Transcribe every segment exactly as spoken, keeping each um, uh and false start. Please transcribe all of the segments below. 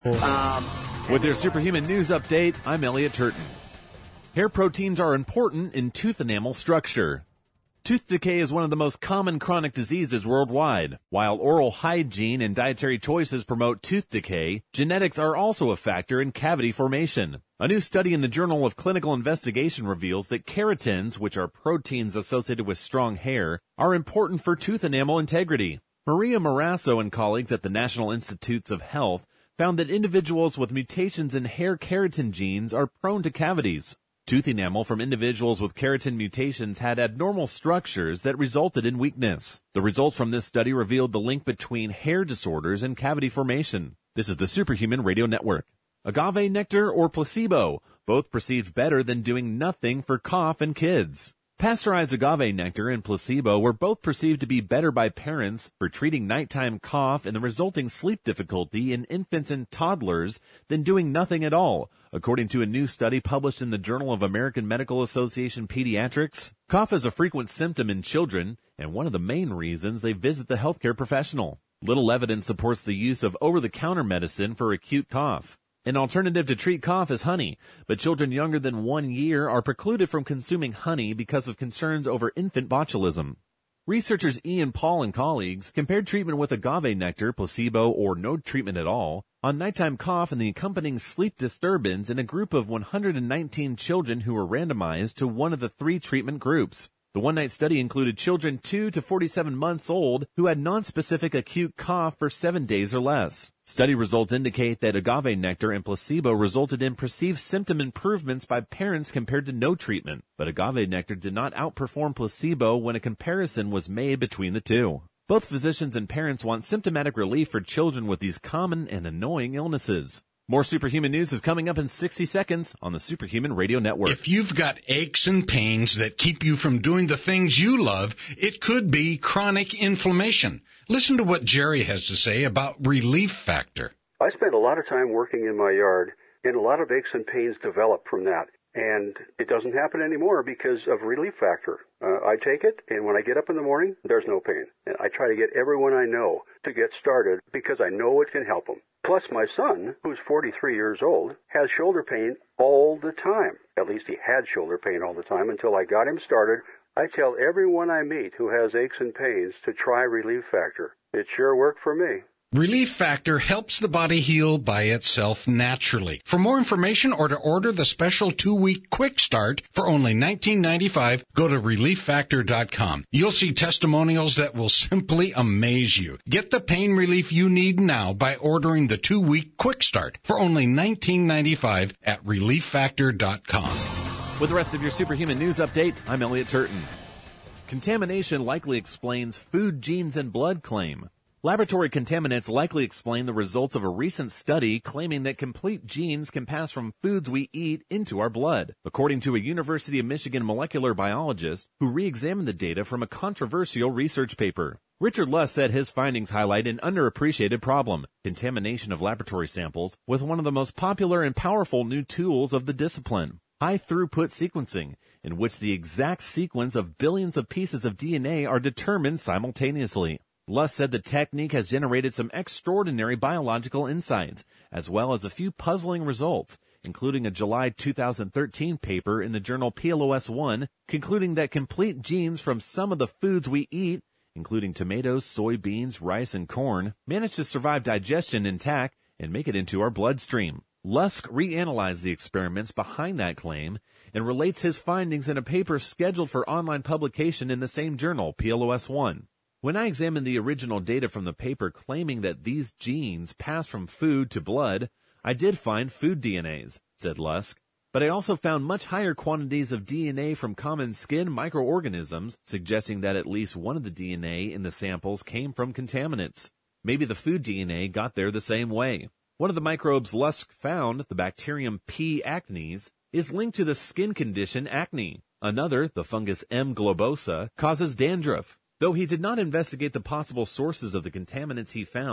Um, With your Superhuman News Update, I'm Elliot Turton. Hair proteins are important in tooth enamel structure. Tooth decay is one of the most common chronic diseases worldwide. While oral hygiene and dietary choices promote tooth decay, genetics are also a factor in cavity formation. A new study in the Journal of Clinical Investigation reveals that keratins, which are proteins associated with strong hair, are important for tooth enamel integrity. Maria Morasso and colleagues at the National Institutes of Health found that individuals with mutations in hair keratin genes are prone to cavities. Tooth enamel from individuals with keratin mutations had abnormal structures that resulted in weakness. The results from this study revealed the link between hair disorders and cavity formation. This is the Superhuman Radio Network. Agave nectar or placebo, both perceived better than doing nothing for cough in kids. Pasteurized agave nectar and placebo were both perceived to be better by parents for treating nighttime cough and the resulting sleep difficulty in infants and toddlers than doing nothing at all, according to a new study published in the Journal of American Medical Association Pediatrics. Cough is a frequent symptom in children and one of the main reasons they visit the healthcare professional. Little evidence supports the use of over-the-counter medicine for acute cough. An alternative to treat cough is honey, but children younger than one year are precluded from consuming honey because of concerns over infant botulism. Researchers Ian Paul and colleagues compared treatment with agave nectar, placebo, or no treatment at all on nighttime cough and the accompanying sleep disturbance in a group of one hundred nineteen children who were randomized to one of the three treatment groups. The one-night study included children two to forty-seven months old who had nonspecific acute cough for seven days or less. Study results indicate that agave nectar and placebo resulted in perceived symptom improvements by parents compared to no treatment, but agave nectar did not outperform placebo when a comparison was made between the two. Both physicians and parents want symptomatic relief for children with these common and annoying illnesses. More Superhuman News is coming up in sixty seconds on the Superhuman Radio Network. If you've got aches and pains that keep you from doing the things you love, it could be chronic inflammation. Listen to what Jerry has to say about Relief Factor. I spend a lot of time working in my yard, and a lot of aches and pains develop from that. And it doesn't happen anymore because of Relief Factor. Uh, I take it, and when I get up in the morning, there's no pain. And I try to get everyone I know to get started because I know it can help them. Plus, my son, who's forty-three years old, has shoulder pain all the time. At least he had shoulder pain all the time until I got him started. I tell everyone I meet who has aches and pains to try Relief Factor. It sure worked for me. Relief Factor helps the body heal by itself naturally. For more information or to order the special two-week quick start for only nineteen ninety-five dollars, go to relief factor dot com. You'll see testimonials that will simply amaze you. Get the pain relief you need now by ordering the two-week quick start for only nineteen ninety-five dollars at relief factor dot com. With the rest of your Superhuman News Update, I'm Elliot Turton. Contamination likely explains food genes and blood claim. Laboratory contaminants likely explain the results of a recent study claiming that complete genes can pass from foods we eat into our blood, according to a University of Michigan molecular biologist who re-examined the data from a controversial research paper. Richard Luss said his findings highlight an underappreciated problem, contamination of laboratory samples, with one of the most popular and powerful new tools of the discipline, high-throughput sequencing, in which the exact sequence of billions of pieces of D N A are determined simultaneously. Luss said the technique has generated some extraordinary biological insights, as well as a few puzzling results, including a July two thousand thirteen paper in the journal P L O S one, concluding that complete genes from some of the foods we eat, including tomatoes, soybeans, rice, and corn, manage to survive digestion intact and make it into our bloodstream. Lusk reanalyzed the experiments behind that claim and relates his findings in a paper scheduled for online publication in the same journal, P L O S one. When I examined the original data from the paper claiming that these genes pass from food to blood, I did find food D N As, said Lusk, but I also found much higher quantities of D N A from common skin microorganisms, suggesting that at least one of the D N A in the samples came from contaminants. Maybe the food D N A got there the same way. One of the microbes Lusk found, the bacterium P. acnes, is linked to the skin condition acne. Another, the fungus M. globosa, causes dandruff. Though he did not investigate the possible sources of the contaminants he found,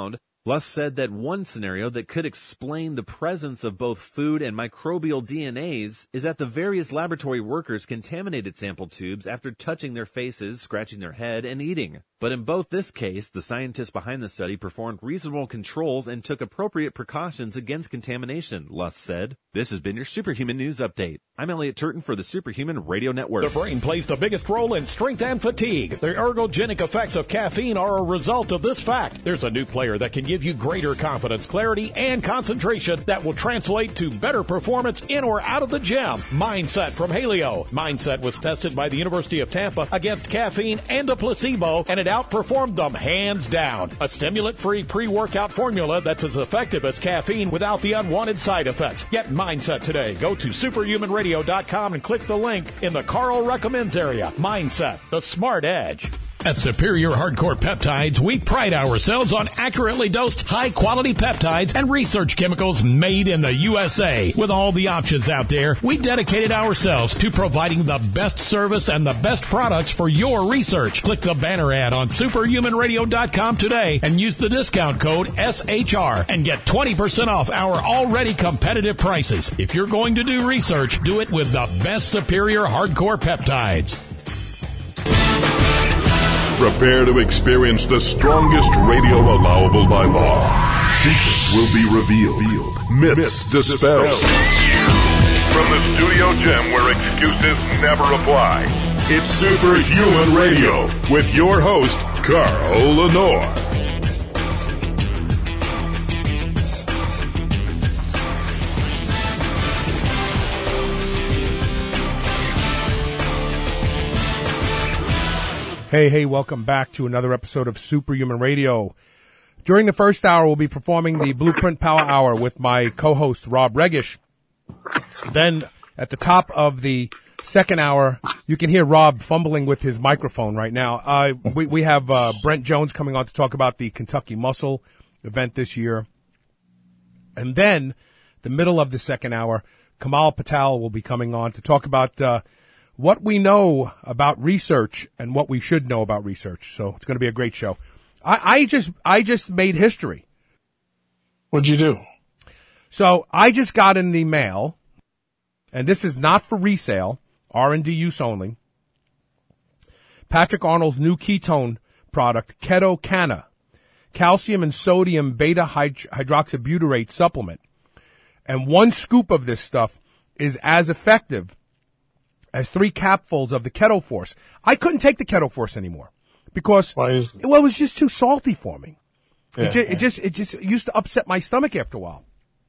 Luss said that one scenario that could explain the presence of both food and microbial D N As is that the various laboratory workers contaminated sample tubes after touching their faces, scratching their head, and eating. But in both this case, the scientists behind the study performed reasonable controls and took appropriate precautions against contamination, Luss said. This has been your Superhuman News Update. I'm Elliot Turton for the Superhuman Radio Network. The brain plays the biggest role in strength and fatigue. The ergogenic effects of caffeine are a result of this fact. There's a new player that can give you greater confidence, clarity, and concentration that will translate to better performance in or out of the gym. Mindset from Haleo. Mindset was tested by the University of Tampa against caffeine and a placebo, and it outperformed them hands down. A stimulant-free pre-workout formula that's as effective as caffeine without the unwanted side effects. Get Mindset today. Go to superhuman radio dot com and click the link in the Carl Recommends area. Mindset, the smart edge. At Superior Hardcore Peptides, we pride ourselves on accurately dosed, high-quality peptides and research chemicals made in the U S A. With all the options out there, we dedicated ourselves to providing the best service and the best products for your research. Click the banner ad on superhuman radio dot com today and use the discount code S H R and get twenty percent off our already competitive prices. If you're going to do research, do it with the best Superior Hardcore Peptides. Prepare to experience the strongest radio allowable by law. Secrets will be revealed. Myths dispelled. From the studio gym where excuses never apply, it's Superhuman Radio with your host, Carl Lenore. Hey, hey, welcome back to another episode of Superhuman Radio. During the first hour, we'll be performing the Blueprint Power Hour with my co-host, Rob Regish. Then, at the top of the second hour, you can hear Rob fumbling with his microphone right now. Uh, we, we have uh, Brent Jones coming on to talk about the Kentucky Muscle event this year. And then, the middle of the second hour, Kamal Patel will be coming on to talk about uh what we know about research and what we should know about research. So it's going to be a great show. I, I just, I just made history. What'd you do? So I just got in the mail, and this is not for resale, R and D use only, Patrick Arnold's new ketone product, Keto Canna, calcium and sodium beta hydroxybutyrate supplement. And one scoop of this stuff is as effective as three capfuls of the Keto Force. I couldn't take the Keto Force anymore because, Why is well, it was just too salty for me. Yeah, it, just, yeah. it just, it just used to upset my stomach after a while.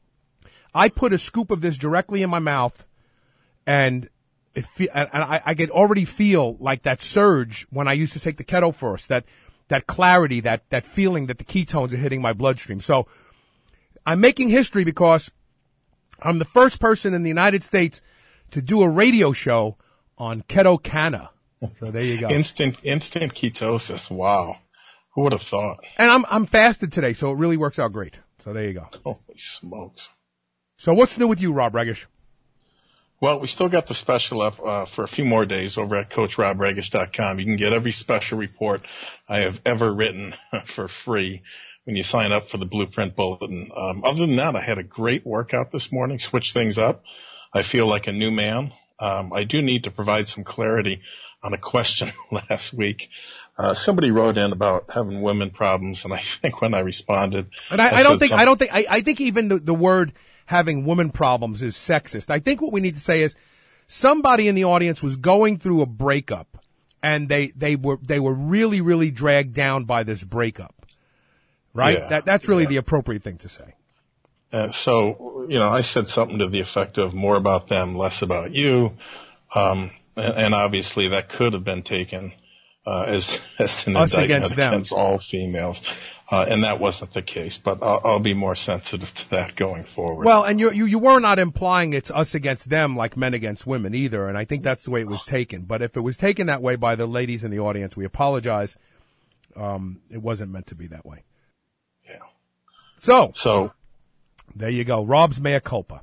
I put a scoop of this directly in my mouth, and it fe- and I, I could already feel like that surge when I used to take the Keto Force, that, that clarity, that, that feeling that the ketones are hitting my bloodstream. So I'm making history because I'm the first person in the United States to do a radio show on Keto Canna. So there you go. Instant, instant ketosis. Wow. Who would have thought? And I'm, I'm fasted today, so it really works out great. So there you go. Holy smokes. So what's new with you, Rob Regish? Well, we still got the special up uh, for a few more days over at coach rob regish dot com. You can get every special report I have ever written for free when you sign up for the Blueprint Bulletin. Um, other than that, I had a great workout this morning, switched things up. I feel like a new man. Um, I do need to provide some clarity on a question last week. Uh, somebody wrote in about having women problems, and I think when I responded, and I, I, I don't think some- I don't think I, I think even the, the word having women problems is sexist. I think what we need to say is somebody in the audience was going through a breakup, and they they were they were really really dragged down by this breakup. Right? Yeah, that that's really yeah. the appropriate thing to say. Uh, so, you know, I said something to the effect of more about them, less about you. Um, and, and obviously that could have been taken, uh, as, as an Us indictment against them. against all females. Uh, and that wasn't the case, but I'll, I'll be more sensitive to that going forward. Well, and you, you, you were not implying it's us against them like men against women either. And I think that's the way it was taken. But if it was taken that way by the ladies in the audience, we apologize. Um, it wasn't meant to be that way. Yeah. So. So. There you go. Rob's mea culpa.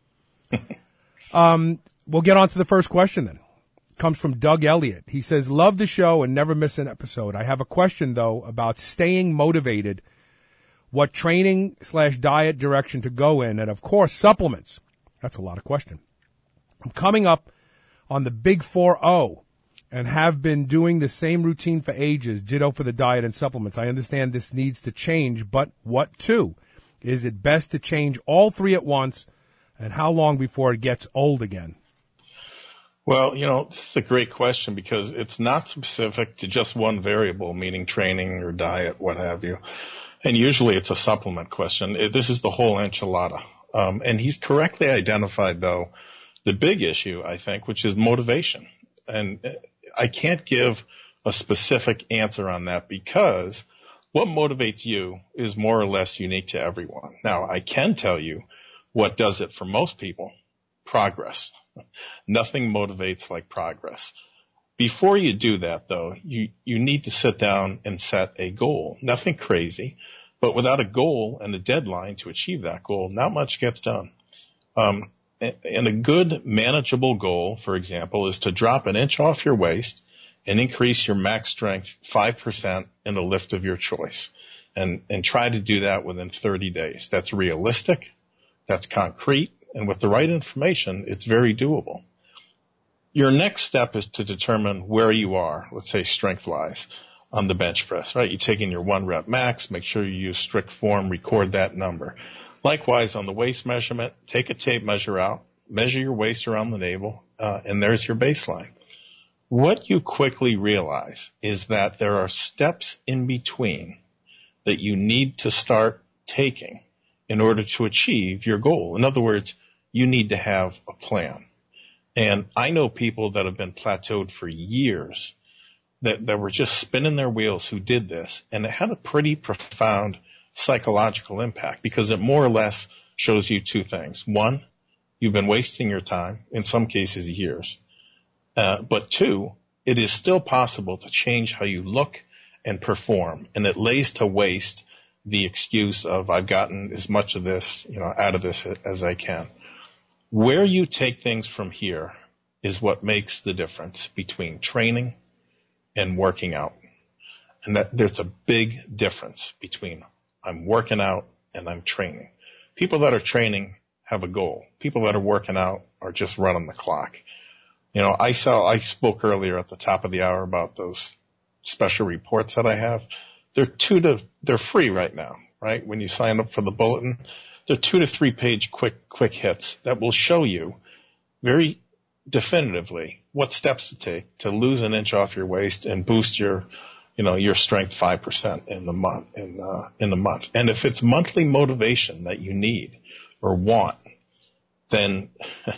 um, we'll get on to the first question then. Comes from Doug Elliott. He says, love the show and never miss an episode. I have a question, though, about staying motivated what training slash diet direction to go in, and of course supplements. That's a lot of question. I'm coming up on the big four oh and have been doing the same routine for ages, ditto for the diet and supplements. I understand this needs to change, but what to? Is it best to change all three at once, and how long before it gets old again? Well, you know, this is a great question because it's not specific to just one variable, meaning training or diet, what have you. And usually it's a supplement question. It, this is the whole enchilada. Um, and he's correctly identified, though, the big issue, I think, which is motivation. And I can't give a specific answer on that because what motivates you is more or less unique to everyone. Now, I can tell you what does it for most people: progress. Nothing motivates like progress. Before you do that, though, you, you need to sit down and set a goal. Nothing crazy, but without a goal and a deadline to achieve that goal, not much gets done. Um, and a good manageable goal, for example, is to drop an inch off your waist and increase your max strength five percent in a lift of your choice. And, and try to do that within thirty days. That's realistic. That's concrete. And with the right information, it's very doable. Your next step is to determine where you are, let's say strength-wise, on the bench press, right? You take in your one rep max, make sure you use strict form, record that number. Likewise, on the waist measurement, take a tape measure out, measure your waist around the navel, uh, and there's your baseline. What you quickly realize is that there are steps in between that you need to start taking in order to achieve your goal. In other words, you need to have a plan. And I know people that have been plateaued for years that, that were just spinning their wheels who did this, and it had a pretty profound psychological impact because it more or less shows you two things. One, you've been wasting your time, in some cases years. Uh, but two, it is still possible to change how you look and perform, and it lays to waste the excuse of I've gotten as much of this, you know, out of this as I can. Where you take things from here is what makes the difference between training and working out. And that there's a big difference between I'm working out and I'm training. People that are training have a goal. People that are working out are just running the clock. You know, I saw, I spoke earlier at the top of the hour about those special reports that I have. They're two to, they're free right now, right? When you sign up for the bulletin, they're two to three page quick, quick hits that will show you very definitively what steps to take to lose an inch off your waist and boost your, you know, your strength five percent in the month, in, uh, in the month. And if it's monthly motivation that you need or want, then,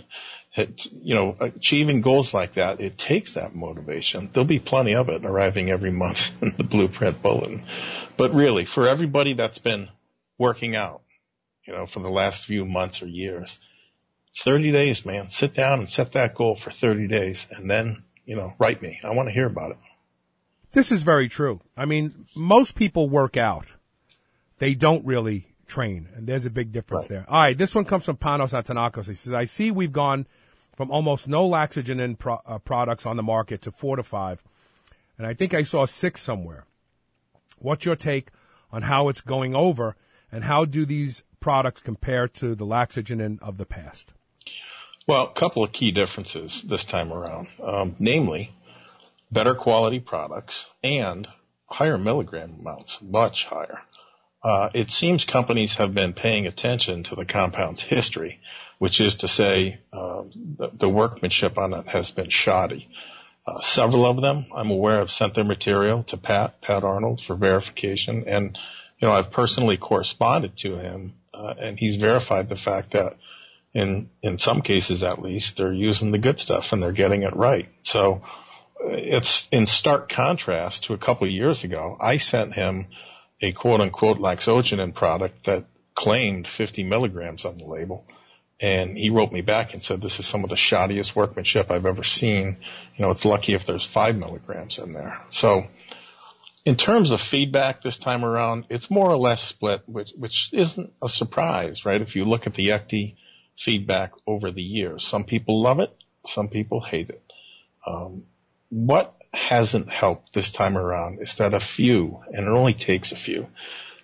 it, you know, achieving goals like that, it takes that motivation. There'll be plenty of it arriving every month in the Blueprint Bulletin. But really, for everybody that's been working out, you know, for the last few months or years, thirty days, man, sit down and set that goal for thirty days and then, you know, write me. I want to hear about it. This is very true. I mean, most people work out. They don't really train, and there's a big difference right there. All right, this one comes from Panos Atanakos. He says, I see we've gone from almost no laxogen pro- uh, products on the market to four to five, and I think I saw six somewhere. What's your take on how it's going over, and how do these products compare to the laxogen of the past? Well, a couple of key differences this time around, um, namely better quality products and higher milligram amounts, much higher. Uh, it seems companies have been paying attention to the compound's history, which is to say uh, the, the workmanship on it has been shoddy. Uh, several of them, I'm aware, have sent their material to Pat, Pat Arnold, for verification. And, you know, I've personally corresponded to him, uh, and he's verified the fact that in in some cases, at least, they're using the good stuff and they're getting it right. So it's in stark contrast to a couple of years ago. I sent him a quote-unquote Laxogenin product that claimed fifty milligrams on the label. And he wrote me back and said, this is some of the shoddiest workmanship I've ever seen. You know, it's lucky if there's five milligrams in there. So in terms of feedback this time around, it's more or less split, which, which isn't a surprise, right? If you look at the E C T feedback over the years, some people love it, some people hate it. Um, what hasn't helped this time around is that a few, and it only takes a few,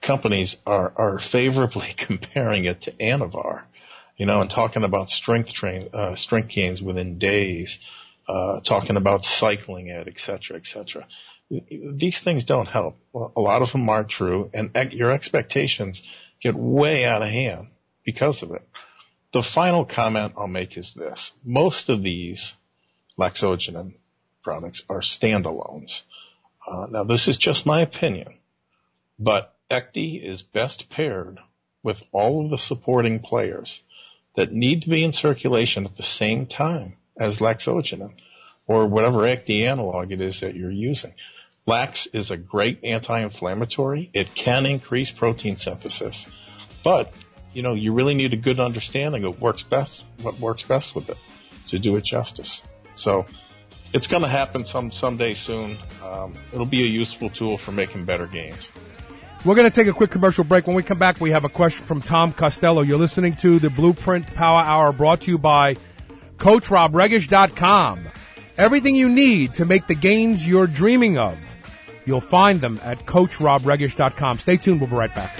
companies are, are favorably comparing it to Anavar, you know, and talking about strength train, uh, strength gains within days, uh, talking about cycling it, et cetera, et cetera. These things don't help. A lot of them aren't true, and your expectations get way out of hand because of it. The final comment I'll make is this. Most of these laxogenin products are standalones. Uh, now, this is just my opinion, but Ecti is best paired with all of the supporting players that need to be in circulation at the same time as laxogenin or whatever Ecti analog it is that you're using. Lax is a great anti-inflammatory. It can increase protein synthesis, but you know you really need a good understanding of what works best, what works best with it, to do it justice. So it's going to happen some someday soon. Um, it'll be a useful tool for making better gains. We're going to take a quick commercial break. When we come back, we have a question from Tom Costello. You're listening to the Blueprint Power Hour, brought to you by Coach Rob Regish dot com. Everything you need to make the gains you're dreaming of, you'll find them at Coach Rob Regish dot com. Stay tuned. We'll be right back.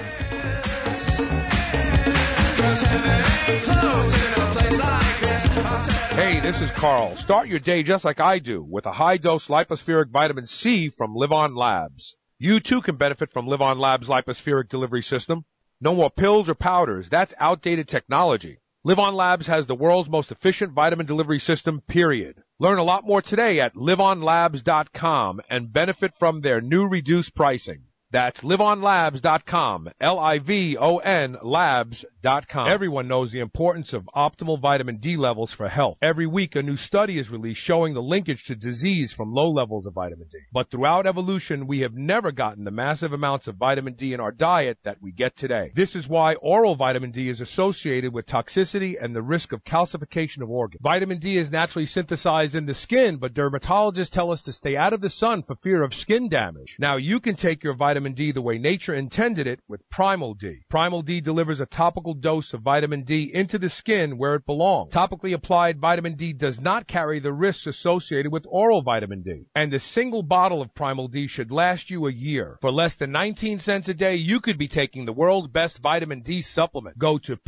Hey, this is Carl. Start your day just like I do with a high-dose lipospheric vitamin C from Live On Labs. You too can benefit from Live On Labs' lipospheric delivery system. No more pills or powders. That's outdated technology. Live On Labs has the world's most efficient vitamin delivery system, period. Learn a lot more today at live on labs dot com and benefit from their new reduced pricing. That's live on labs dot com, L I V O N labs dot com. Everyone knows the importance of optimal vitamin D levels for health. Every week, a new study is released showing the linkage to disease from low levels of vitamin D. But throughout evolution, we have never gotten the massive amounts of vitamin D in our diet that we get today. This is why oral vitamin D is associated with toxicity and the risk of calcification of organs. Vitamin D is naturally synthesized in the skin, but dermatologists tell us to stay out of the sun for fear of skin damage. Now, you can take your vitamin Vitamin D the way nature intended it with Primal D. Primal D delivers a topical dose of vitamin D into the skin where it belongs. Topically applied vitamin D does not carry the risks associated with oral vitamin D. And a single bottle of Primal D should last you a year. For less than nineteen cents a day, you could be taking the world's best vitamin D supplement. Go to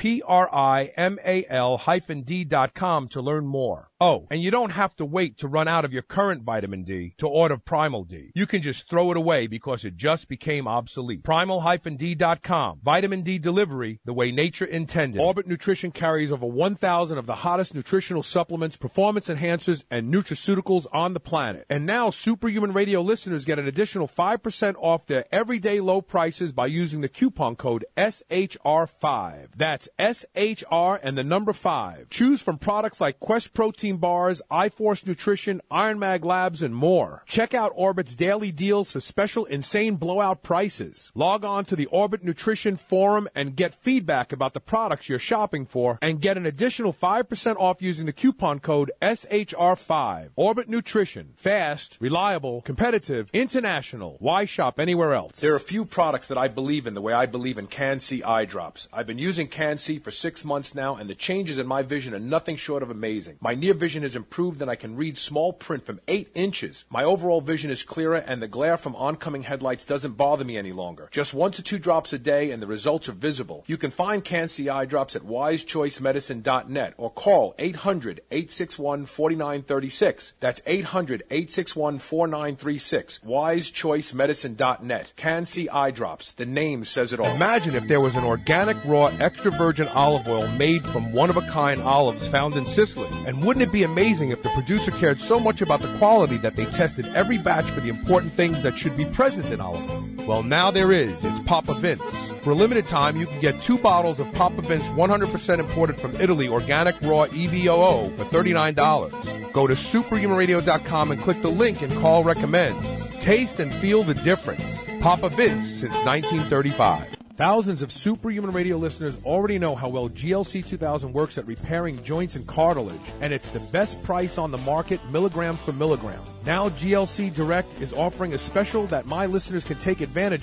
primal D dot com to learn more. Oh, and you don't have to wait to run out of your current vitamin D to order Primal D. You can just throw it away because it just became obsolete. primal D dot com. Vitamin D delivery the way nature intended. Orbit Nutrition carries over one thousand of the hottest nutritional supplements, performance enhancers, and nutraceuticals on the planet. And now Superhuman Radio listeners get an additional five percent off their everyday low prices by using the coupon code S H R five. That's S H R and the number five. Choose from products like Quest Protein Bars, iForce Nutrition, Iron Mag Labs, and more. Check out Orbit's daily deals for special insane blowout prices. Log on to the Orbit Nutrition Forum and get feedback about the products you're shopping for and get an additional five percent off using the coupon code S H R five. Orbit Nutrition. Fast, reliable, competitive, international. Why shop anywhere else? There are a few products that I believe in the way I believe in Can-C eye drops. I've been using Can-C for six months now, and the changes in my vision are nothing short of amazing. My near vision has improved, and I can read small print from eight inches. My overall vision is clearer, and the glare from oncoming headlights doesn't bother me any longer. Just one to two drops a day, and the results are visible. You can find Can-C eye drops at wise choice medicine dot net or call eight hundred, eight six one, four nine three six. That's eight hundred, eight six one, four nine three six. wise choice medicine dot net. Can-C eye drops. The name says it all. Imagine if there was an organic, raw, extra virgin olive oil made from one-of-a-kind olives found in Sicily. And wouldn't it be amazing if the producer cared so much about the quality that they tested every batch for the important things that should be present in olive oil? Well, now there is. It's Papa Vince. For a limited time, you can get two bottles of Papa Vince one hundred percent imported from Italy organic raw E V O O for thirty-nine dollars. Go to superhuman radio dot com and click the link and call recommends. Taste and feel the difference. Papa Vince since nineteen thirty-five. Thousands of Superhuman Radio listeners already know how well G L C two thousand works at repairing joints and cartilage, and it's the best price on the market, milligram for milligram. Now G L C Direct is offering a special that my listeners can take advantage of.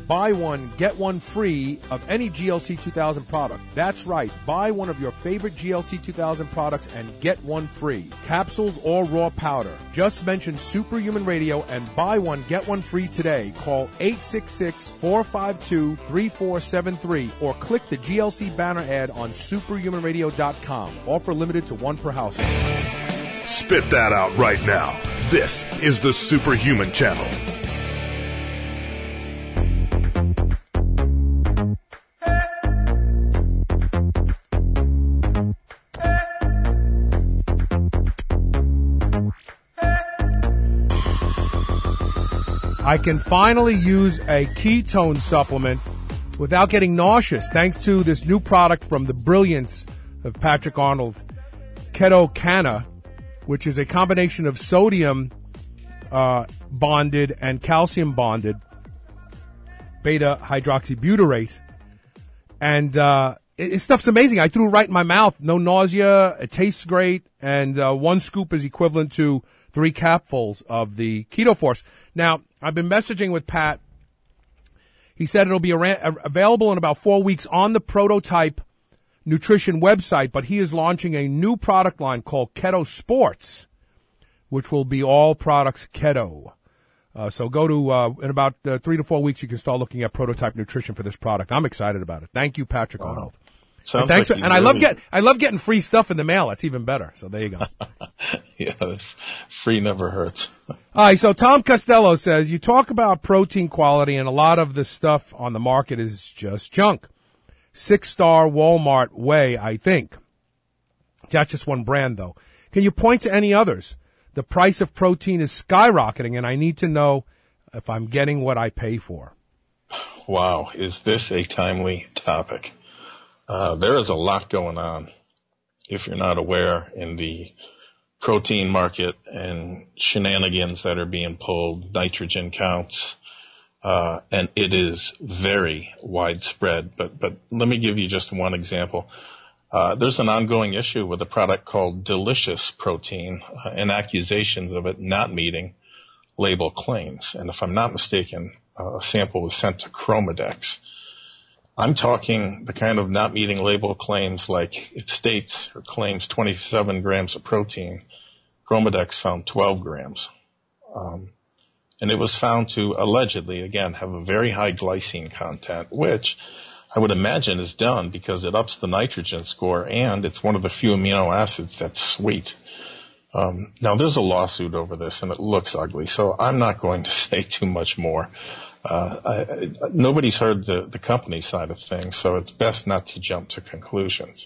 buy one, get one free of any G L C two thousand product. That's right. Buy one of your favorite G L C two thousand products and get one free. Capsules or raw powder. Just mention Superhuman Radio and buy one, get one free today. Call eight six six, four five two, three four seven three or click the G L C banner ad on superhuman radio dot com. Offer limited to one per household. Spit that out right now. This is the Superhuman Channel. I can finally use a ketone supplement without getting nauseous, thanks to this new product from the brilliance of Patrick Arnold, Keto Canna, which is a combination of sodium uh, bonded and calcium bonded beta hydroxybutyrate. And uh, it, it stuff's amazing. I threw it right in my mouth. No nausea. It tastes great. And uh, one scoop is equivalent to three capfuls of the Keto Force. Now, I've been messaging with Pat. He said it'll be ar- available in about four weeks on the Prototype Nutrition website, but he is launching a new product line called Keto Sports, which will be all products keto. Uh, so go to, uh, in about uh, three to four weeks, you can start looking at Prototype Nutrition for this product. I'm excited about it. Thank you, Patrick wow. Arnold. Sounds and thanks like for, and really... I love getting, I love getting free stuff in the mail. That's even better. So there you go. Yeah, free never hurts. All right, so Tom Costello says, you talk about protein quality, and a lot of the stuff on the market is just junk. Six-star Walmart whey, I think. That's just one brand, though. Can you point to any others? The price of protein is skyrocketing, and I need to know if I'm getting what I pay for. Wow, is this a timely topic? Uh, there is a lot going on, if you're not aware, in the protein market and shenanigans that are being pulled, nitrogen counts, uh, and it is very widespread. But, but let me give you just one example. Uh, there's an ongoing issue with a product called Delicious Protein, uh, and accusations of it not meeting label claims. And if I'm not mistaken, uh, a sample was sent to Chromadex. I'm talking the kind of not meeting label claims like it states or claims twenty-seven grams of protein. Chromadex found twelve grams. Um, and it was found to allegedly, again, have a very high glycine content, which I would imagine is done because it ups the nitrogen score and it's one of the few amino acids that's sweet. Um, now there's a lawsuit over this and it looks ugly, so I'm not going to say too much more. Uh, I, I, nobody's heard the, the company side of things, so it's best not to jump to conclusions.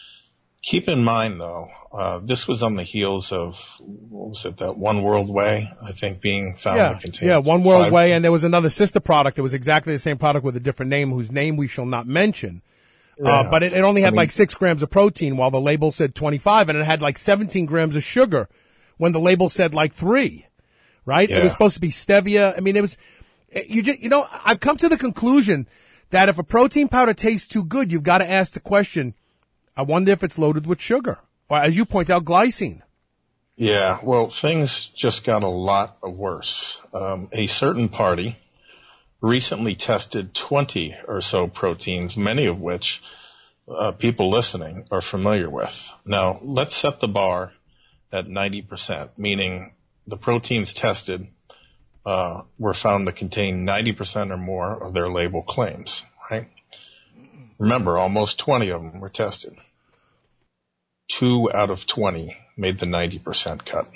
Keep in mind, though, uh, this was on the heels of, what was it, that One World Whey, I think, being found yeah, to contain. Yeah, One World five... Whey, and there was another sister product that was exactly the same product with a different name, whose name we shall not mention. Yeah. Uh, but it, it only had I mean, like six grams of protein, while the label said twenty-five, and it had like seventeen grams of sugar, when the label said like three, right? Yeah. It was supposed to be stevia. I mean, it was... You just, you know, I've come to the conclusion that if a protein powder tastes too good, you've got to ask the question, I wonder if it's loaded with sugar, or as you point out, glycine. Yeah, well, things just got a lot worse. Um, a certain party recently tested twenty or so proteins, many of which uh, people listening are familiar with. Now, let's set the bar at ninety percent, meaning the proteins tested Uh, were found to contain ninety percent or more of their label claims, right? Remember, almost twenty of them were tested. Two out of twenty made the ninety percent cut.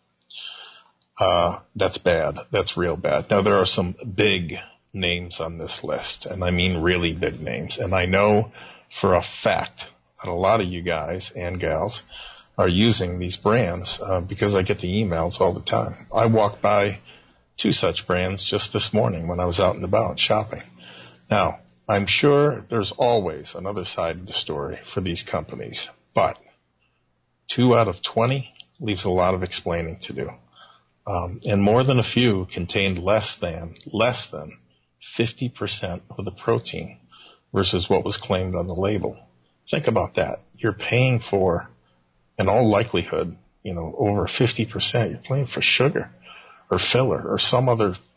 Uh, that's bad. That's real bad. Now, there are some big names on this list, and I mean really big names. And I know for a fact that a lot of you guys and gals are using these brands uh, because I get the emails all the time. I walk by two such brands just this morning when I was out and about shopping. Now, I'm sure there's always another side of the story for these companies, but two out of twenty leaves a lot of explaining to do. Um, and more than a few contained less than, less than fifty percent of the protein versus what was claimed on the label. Think about that. You're paying for, in all likelihood, you know, over fifty percent. You're paying for sugar or filler or some other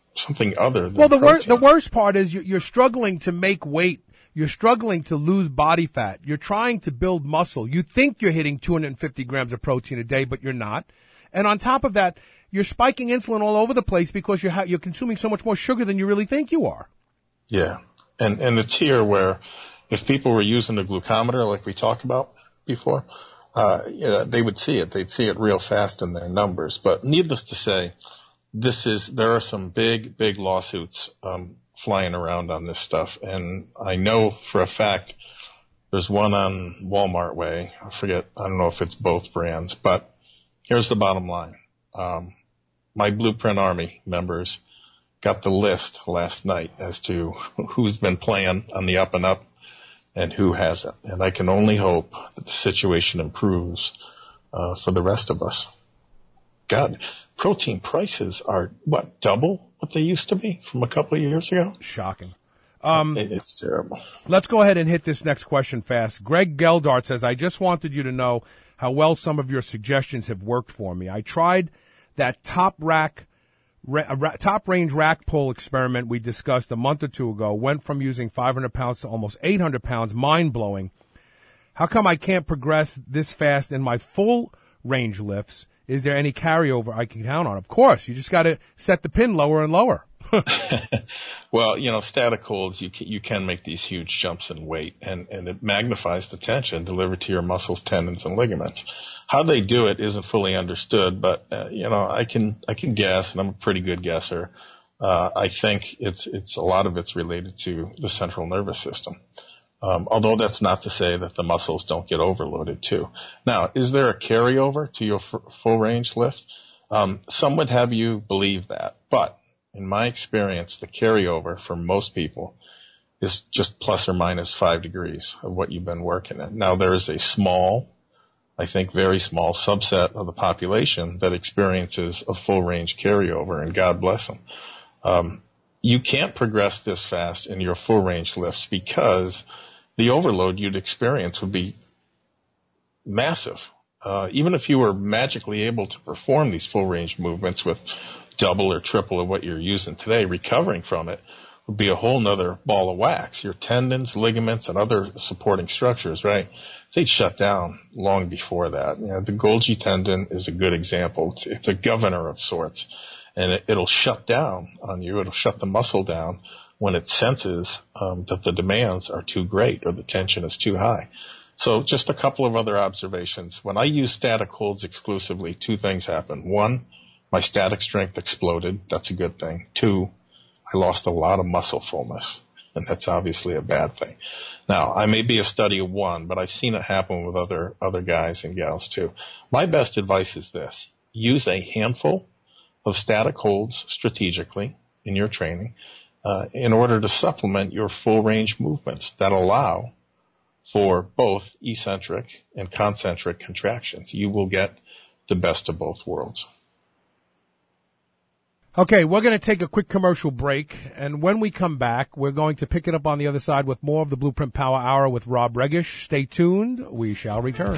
something other than Well, the, wor- protein. the worst part is you- you're struggling to make weight. You're struggling to lose body fat. You're trying to build muscle. You think you're hitting two hundred fifty grams of protein a day, but you're not. And on top of that, you're spiking insulin all over the place because you're ha- you're consuming so much more sugar than you really think you are. Yeah. And, and it's here where if people were using the glucometer like we talked about before, uh, yeah, they would see it. They'd see it real fast in their numbers. But needless to say, this is, there are some big, big lawsuits, um, flying around on this stuff. And I know for a fact there's one on Walmart Way. I forget, I don't know if it's both brands, but here's the bottom line. Um, my Blueprint Army members got the list last night as to who's been playing on the up and up and who hasn't. And I can only hope that the situation improves uh, for the rest of us. God, protein prices are, what, double what they used to be from a couple of years ago? Shocking. Um, it, it's terrible. Let's go ahead and hit this next question fast. Greg Geldart says, I just wanted you to know how well some of your suggestions have worked for me. I tried that top rack Ra- ra- top range rack pull experiment we discussed a month or two ago. Went from using five hundred pounds to almost eight hundred pounds. Mind blowing. How come I can't progress this fast in my full range lifts? Is there any carryover I can count on? Of course, you just got to set the pin lower and lower. Well, you know, static holds, you can, you can make these huge jumps in weight, and, and it magnifies the tension delivered to your muscles, tendons, and ligaments. How they do it isn't fully understood, but, uh, you know, I can, I can guess, and I'm a pretty good guesser. Uh, I think it's, it's, a lot of it's related to the central nervous system. Um, although that's not to say that the muscles don't get overloaded too. Now, is there a carryover to your f- full range lift? Um, some would have you believe that, but in my experience, the carryover for most people is just plus or minus five degrees of what you've been working at. Now, there is a small, I think very small subset of the population that experiences a full range carryover, and God bless them. Um, you can't progress this fast in your full range lifts because the overload you'd experience would be massive. Uh, even if you were magically able to perform these full range movements with double or triple of what you're using today, recovering from it would be a whole nother ball of wax. Your tendons, ligaments, and other supporting structures, right? They'd shut down long before that. You know, the Golgi tendon is a good example. It's, it's a governor of sorts, and it, it'll shut down on you. It'll shut the muscle down when it senses um, that the demands are too great or the tension is too high. So just a couple of other observations. When I use static holds exclusively, two things happen. One, my static strength exploded. That's a good thing. Two, I lost a lot of muscle fullness, and that's obviously a bad thing. Now, I may be a study of one, but I've seen it happen with other, other guys and gals too. My best advice is this. Use a handful of static holds strategically in your training uh, in order to supplement your full range movements that allow for both eccentric and concentric contractions. You will get the best of both worlds. Okay, we're going to take a quick commercial break, and when we come back, we're going to pick it up on the other side with more of the Blueprint Power Hour with Rob Regish. Stay tuned. We shall return.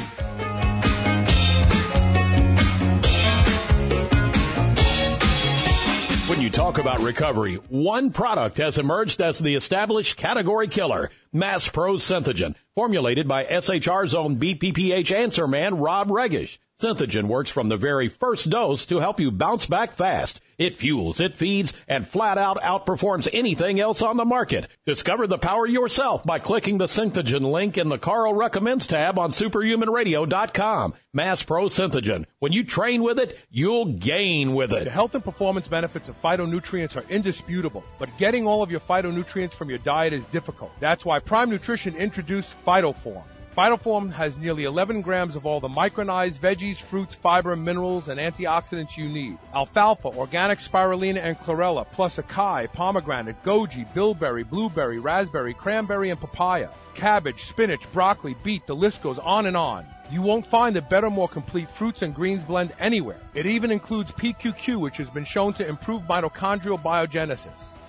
When you talk about recovery, one product has emerged as the established category killer, Mass Pro Synthogen, formulated by S H R's own B P P H answer man, Rob Regish. Synthogen works from the very first dose to help you bounce back fast. It fuels, it feeds, and flat out outperforms anything else on the market. Discover the power yourself by clicking the Synthogen link in the Carl Recommends tab on superhuman radio dot com. Mass Pro Synthogen. When you train with it, you'll gain with it. The health and performance benefits of phytonutrients are indisputable, but getting all of your phytonutrients from your diet is difficult. That's why Prime Nutrition introduced PhytoForm. PhytoForm has nearly eleven grams of all the micronized veggies, fruits, fiber, minerals, and antioxidants you need. Alfalfa, organic spirulina, and chlorella, plus acai, pomegranate, goji, bilberry, blueberry, raspberry, cranberry, and papaya. Cabbage, spinach, broccoli, beet, the list goes on and on. You won't find a better, more complete fruits and greens blend anywhere. It even includes P Q Q, which has been shown to improve mitochondrial biogenesis.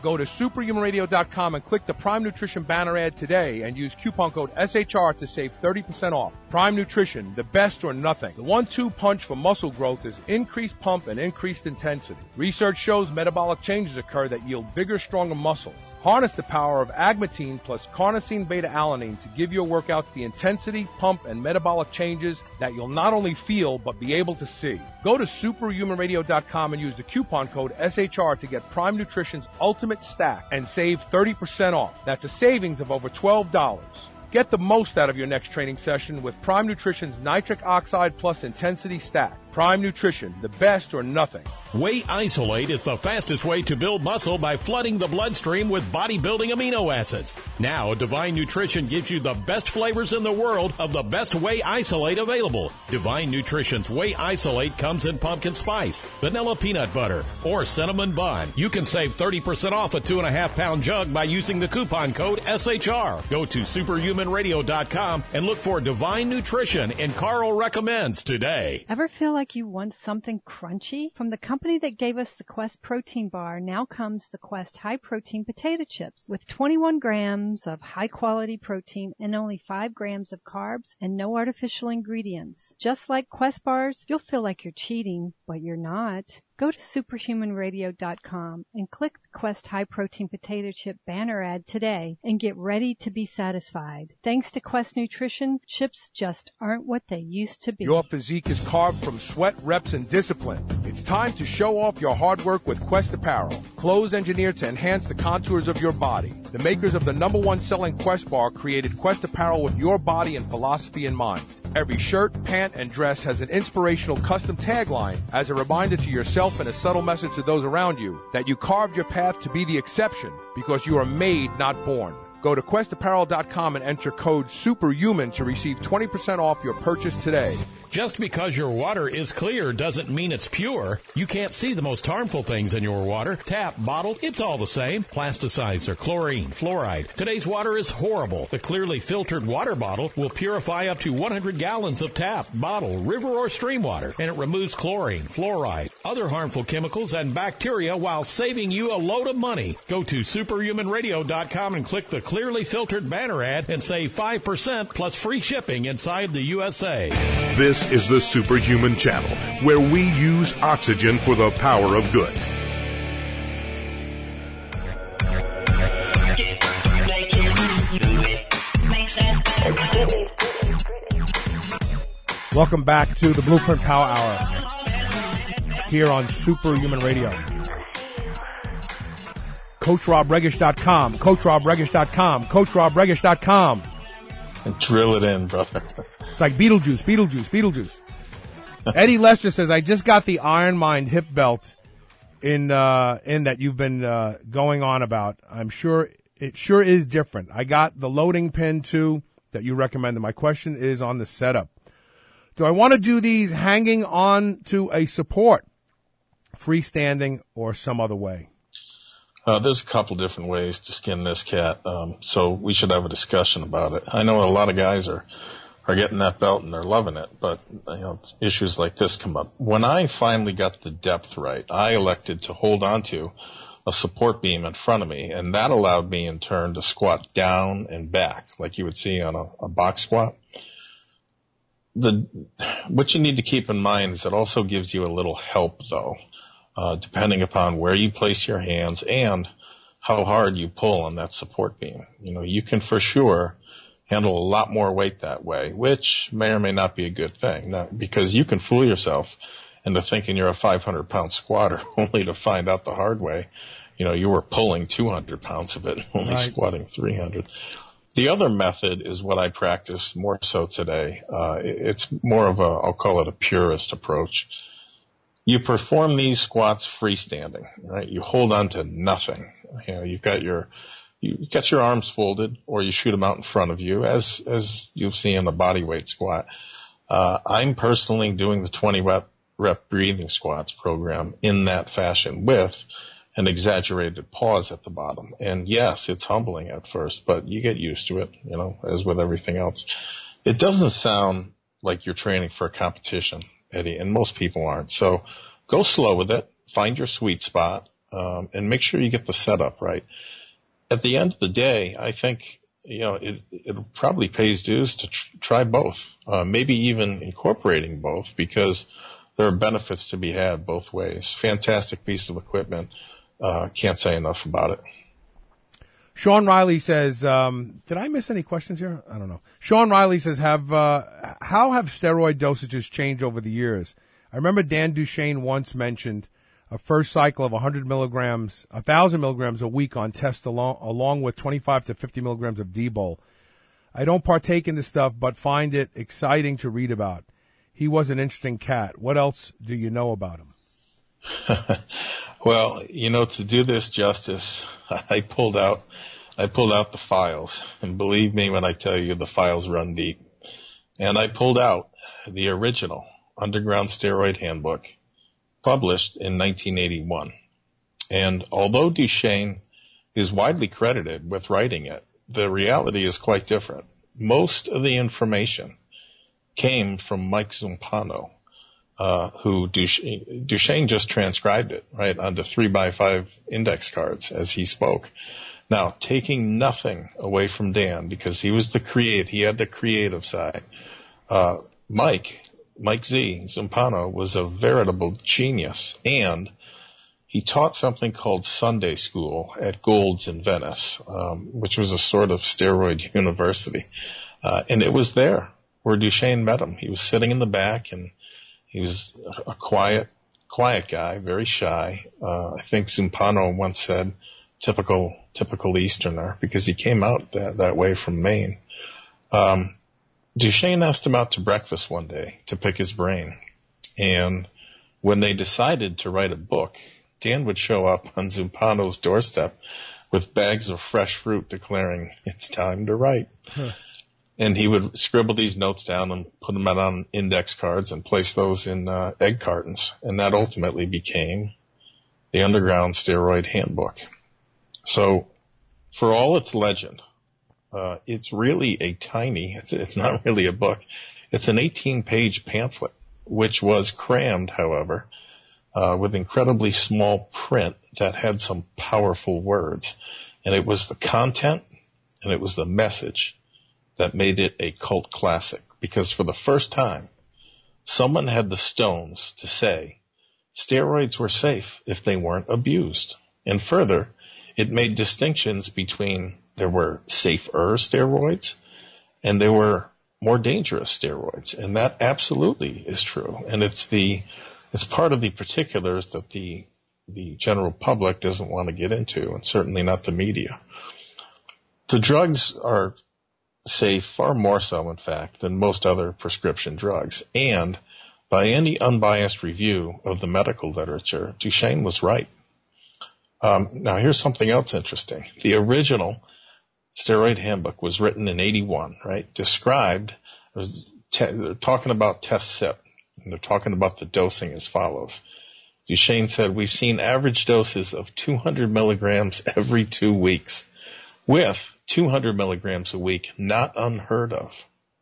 Go to superhuman radio dot com and click the Prime Nutrition banner ad today and use coupon code S H R to save thirty percent off. Prime Nutrition, the best or nothing. The one two punch for muscle growth is increased pump and increased intensity. Research shows metabolic changes occur that yield bigger, stronger muscles. Harness the power of agmatine plus carnosine beta-alanine to give your workouts the intensity, pump, and metabolic changes that you'll not only feel but be able to see. Go to superhuman radio dot com and use the coupon code S H R to get Prime Nutrition's Ultimate Stack and save thirty percent off. That's a savings of over twelve dollars. Get the most out of your next training session with Prime Nutrition's Nitric Oxide Plus Intensity Stack. Prime Nutrition, the best or nothing. Whey Isolate is the fastest way to build muscle by flooding the bloodstream with bodybuilding amino acids. Now, Divine Nutrition gives you the best flavors in the world of the best Whey Isolate available. Divine Nutrition's Whey Isolate comes in pumpkin spice, vanilla peanut butter, or cinnamon bun. You can save thirty percent off a two and a half pound jug by using the coupon code S H R. Go to superhuman radio dot com and look for Divine Nutrition and Carl Recommends today. Ever feel like you want something crunchy? From the company that gave us the Quest protein bar, now comes the Quest high protein potato chips with twenty-one grams of high quality protein and only five grams of carbs and no artificial ingredients. Just like Quest bars, you'll feel like you're cheating, but you're not. Go to superhuman radio dot com and click the Quest High Protein Potato Chip banner ad today and get ready to be satisfied. Thanks to Quest Nutrition, chips just aren't what they used to be. Your physique is carved from sweat, reps, and discipline. It's time to show off your hard work with Quest Apparel. Clothes engineered to enhance the contours of your body. The makers of the number one selling Quest bar created Quest Apparel with your body and philosophy in mind. Every shirt, pant, and dress has an inspirational custom tagline as a reminder to yourself and a subtle message to those around you that you carved your path to be the exception because you are made, not born. Go to quest apparel dot com and enter code SUPERHUMAN to receive twenty percent off your purchase today. Just because your water is clear doesn't mean it's pure. You can't see the most harmful things in your water. Tap, bottle, it's all the same. Plasticizer, chlorine, fluoride. Today's water is horrible. The clearly filtered water bottle will purify up to one hundred gallons of tap, bottle, river, or stream water, and it removes chlorine, fluoride, other harmful chemicals, and bacteria while saving you a load of money. Go to superhuman radio dot com and click the clearly filtered banner ad and save five percent plus free shipping inside the U S A. This is the Superhuman Channel, where we use oxygen for the power of good. Welcome back to the Blueprint Power Hour here on Superhuman Radio. Coach Rob Regish dot com, Coach Rob Regish dot com, Coach Rob Regish dot com. And drill it in, brother. It's like Beetlejuice, Beetlejuice, Beetlejuice. Eddie Lester says, I just got the Iron Mind hip belt in uh, in that you've been uh, going on about. I'm sure it sure is different. I got the loading pin, too, that you recommended. My question is on the setup. Do I want to do these hanging on to a support, freestanding, or some other way? Uh, there's a couple different ways to skin this cat, um, so we should have a discussion about it. I know a lot of guys are are getting that belt and they're loving it, but you know, issues like this come up. When I finally got the depth right, I elected to hold on to a support beam in front of me, and that allowed me in turn to squat down and back, like you would see on a, a box squat. The what you need to keep in mind is it also gives you a little help, though. Uh, depending upon where you place your hands and how hard you pull on that support beam. You know, you can for sure handle a lot more weight that way, which may or may not be a good thing. Now, because you can fool yourself into thinking you're a five hundred pound squatter only to find out the hard way, you know, you were pulling two hundred pounds of it and only right. squatting three hundred. The other method is what I practice more so today. Uh, it's more of a, I'll call it a purist approach. You perform these squats freestanding, right? You hold on to nothing. You know, you've got your, you got your arms folded, or you shoot them out in front of you, as as you see in the body weight squat. Uh, I'm personally doing the twenty rep, rep breathing squats program in that fashion with an exaggerated pause at the bottom. And yes, it's humbling at first, but you get used to it, you know, as with everything else. It doesn't sound like you're training for a competition, Eddie, and most people aren't. So go slow with it. Find your sweet spot. um, and make sure you get the setup right. At the end of the day, I think, you know, it, it probably pays dues to tr- try both, uh, maybe even incorporating both, because there are benefits to be had both ways. Fantastic piece of equipment. Uh, can't say enough about it. Sean Riley says, um, did I miss any questions here? I don't know. Sean Riley says, have, uh, how have steroid dosages changed over the years? I remember Dan Duchesne once mentioned a first cycle of one hundred milligrams, one thousand milligrams a week on test along, along with twenty-five to fifty milligrams of D-Bol. I don't partake in this stuff, but find it exciting to read about. He was an interesting cat. What else do you know about him? Well, you know, to do this justice, I pulled out, I pulled out the files, and believe me when I tell you the files run deep. And I pulled out the original Underground Steroid Handbook, published in nineteen eighty-one. And although Duchesne is widely credited with writing it, the reality is quite different. Most of the information came from Mike Zumpano, uh, who Duchesne, Duchesne just transcribed it, right, onto three by five index cards as he spoke. Now, taking nothing away from Dan, because he was the create, he had the creative side. Uh, Mike, Mike Z, Zumpano, was a veritable genius, and he taught something called Sunday School at Gold's in Venice, um, which was a sort of steroid university. Uh, and it was there where Duchesne met him. He was sitting in the back, and he was a quiet, quiet guy, very shy. Uh, I think Zumpano once said, typical, typical Easterner, because he came out that, that way from Maine. Um, Duchesne asked him out to breakfast one day to pick his brain. And when they decided to write a book, Dan would show up on Zumpano's doorstep with bags of fresh fruit declaring, it's time to write. Huh. And he would scribble these notes down and put them out on index cards and place those in uh, egg cartons. And that ultimately became the Underground Steroid Handbook. So for all its legend, uh, it's really a tiny, it's, it's not really a book. It's an eighteen-page pamphlet, which was crammed, however, uh, with incredibly small print that had some powerful words. And it was the content and it was the message that made it a cult classic, because for the first time, someone had the stones to say steroids were safe if they weren't abused. And further, it made distinctions between there were safer steroids and there were more dangerous steroids. And that absolutely is true. And it's the, it's part of the particulars that the, the general public doesn't want to get into, and certainly not the media. The drugs are safe, far more so, in fact, than most other prescription drugs. And by any unbiased review of the medical literature, Duchesne was right. Um, now, here's something else interesting. The original steroid handbook was written in eighty-one, right? Described, it was te- they're talking about test S I P, and they're talking about the dosing as follows. Duchesne said, we've seen average doses of two hundred milligrams every two weeks, with two hundred milligrams a week, not unheard of.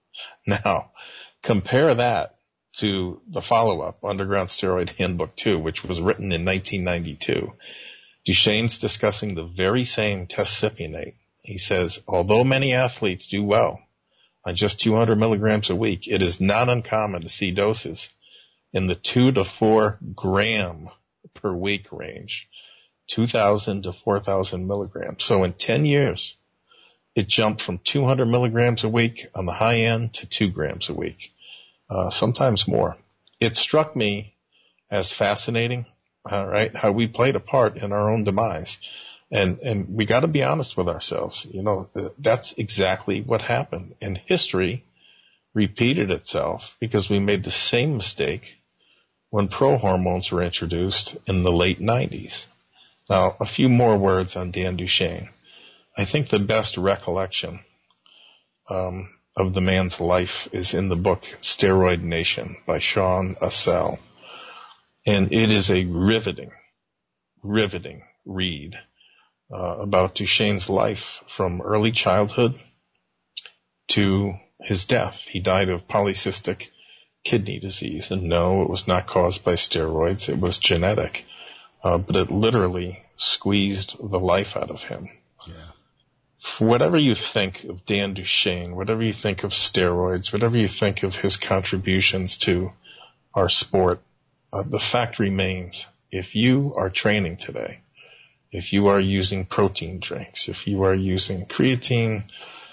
Now, compare that to the follow-up, Underground Steroid Handbook two, which was written in nineteen ninety-two. Duchesne's discussing the very same test-cypionate. He says, although many athletes do well on just two hundred milligrams a week, it is not uncommon to see doses in the two to four gram per week range, two thousand to four thousand milligrams. So in ten years, it jumped from two hundred milligrams a week on the high end to two grams a week, uh, sometimes more. It struck me as fascinating, uh, right, how we played a part in our own demise. And, and we got to be honest with ourselves. You know, that's exactly what happened. And history repeated itself because we made the same mistake when pro hormones were introduced in the late nineties. Now, a few more words on Dan Duchesne. I think the best recollection um, of the man's life is in the book Steroid Nation by Sean Assel. And it is a riveting, riveting read uh, about Duchesne's life from early childhood to his death. He died of polycystic kidney disease. And no, it was not caused by steroids. It was genetic. uh, but it literally squeezed the life out of him. Yeah. For whatever you think of Dan Duchesne, whatever you think of steroids, whatever you think of his contributions to our sport, uh, the fact remains, if you are training today, if you are using protein drinks, if you are using creatine,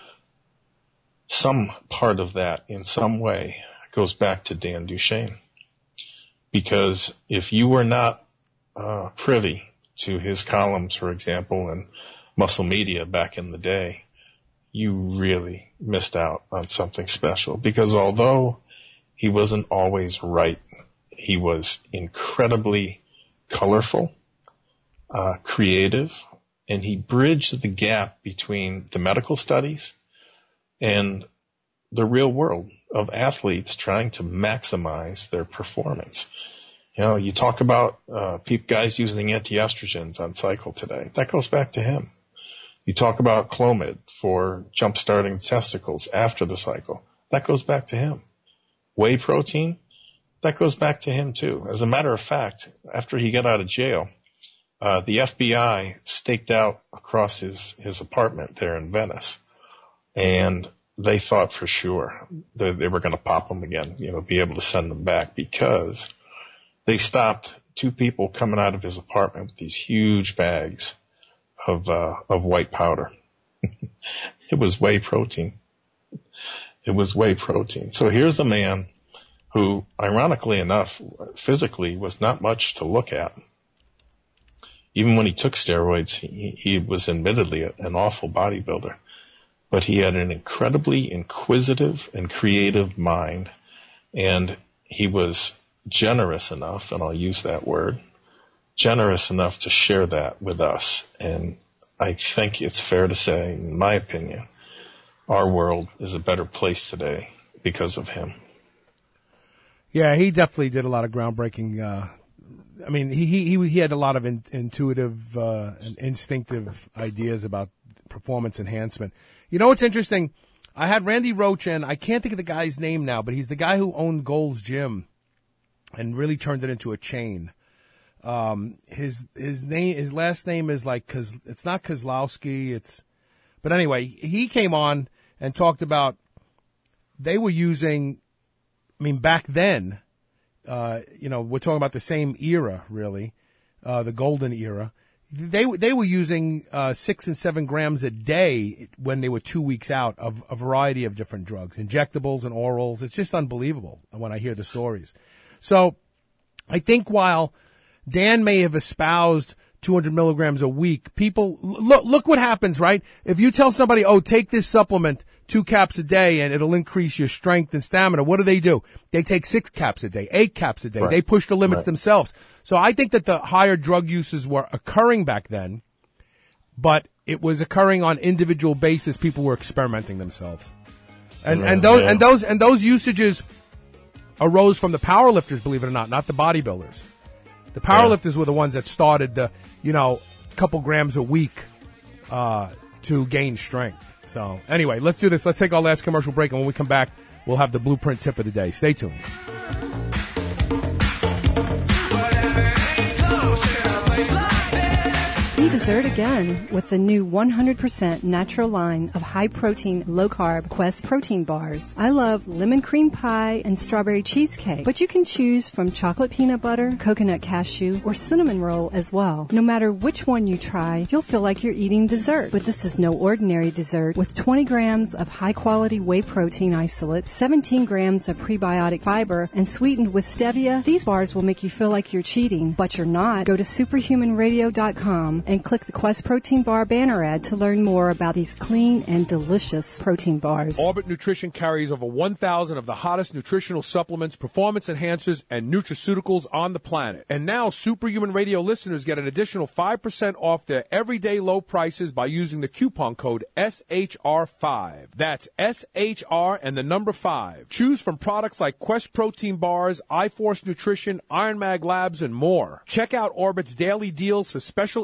some part of that in some way goes back to Dan Duchesne. Because if you were not uh, privy to his columns, for example, in Muscle Media back in the day, you really missed out on something special. Because although he wasn't always right, he was incredibly colorful, uh, creative, and he bridged the gap between the medical studies and the real world of athletes trying to maximize their performance. You know, you talk about uh, guys using anti-estrogens on cycle today. That goes back to him. You talk about Clomid for jump-starting testicles after the cycle. That goes back to him. Whey protein, that goes back to him too. As a matter of fact, after he got out of jail, uh, the F B I staked out across his, his apartment there in Venice. And they thought for sure that they were going to pop him again, you know, be able to send him back, because they stopped two people coming out of his apartment with these huge bags of, uh, of white powder. It was whey protein. It was whey protein. So here's a man who, ironically enough, physically was not much to look at. Even when he took steroids, he, he was admittedly an awful bodybuilder. But he had an incredibly inquisitive and creative mind, and he was generous enough, and I'll use that word, generous enough to share that with us. And I think it's fair to say, in my opinion, our world is a better place today because of him. Yeah, he definitely did a lot of groundbreaking. Uh, I mean, he he he had a lot of in, intuitive uh, and instinctive ideas about performance enhancement. You know what's interesting? I had Randy Roach, and I can't think of the guy's name now, but he's the guy who owned Gold's Gym and really turned it into a chain. Um, his his name, his last name is like, cause it's not Kozlowski. It's, but anyway, he came on and talked about they were using. I mean, back then, uh, you know, we're talking about the same era, really, uh, the golden era. They they were using uh, six and seven grams a day when they were two weeks out of a variety of different drugs, injectables and orals. It's just unbelievable when I hear the stories. So I think while Dan may have espoused two hundred milligrams a week, people look look what happens, right? If you tell somebody, oh, take this supplement, two caps a day, and it'll increase your strength and stamina, what do they do? They take six caps a day, eight caps a day. Right. They push the limits right. themselves. So I think that the higher drug uses were occurring back then, but it was occurring on individual basis. People were experimenting themselves. And, yeah, and those, yeah. and those, and those usages arose from the powerlifters, believe it or not, not the bodybuilders. The powerlifters yeah. were the ones that started the, you know, couple grams a week, uh, to gain strength. So anyway, let's do this. Let's take our last commercial break, and when we come back, we'll have the blueprint tip of the day. Stay tuned. Be dessert again with the new one hundred percent natural line of high-protein, low-carb Quest protein bars. I love lemon cream pie and strawberry cheesecake, but you can choose from chocolate peanut butter, coconut cashew, or cinnamon roll as well. No matter which one you try, you'll feel like you're eating dessert. But this is no ordinary dessert. With twenty grams of high-quality whey protein isolate, seventeen grams of prebiotic fiber, and sweetened with stevia, these bars will make you feel like you're cheating, but you're not. Go to superhuman radio dot com and click the Quest Protein Bar banner ad to learn more about these clean and delicious protein bars. Orbit Nutrition carries over one thousand of the hottest nutritional supplements, performance enhancers, and nutraceuticals on the planet. And now Superhuman Radio listeners get an additional five percent off their everyday low prices by using the coupon code S H R five. That's S H R and the number five. Choose from products like Quest Protein Bars, iForce Nutrition, Iron Mag Labs, and more. Check out Orbit's daily deals for special insane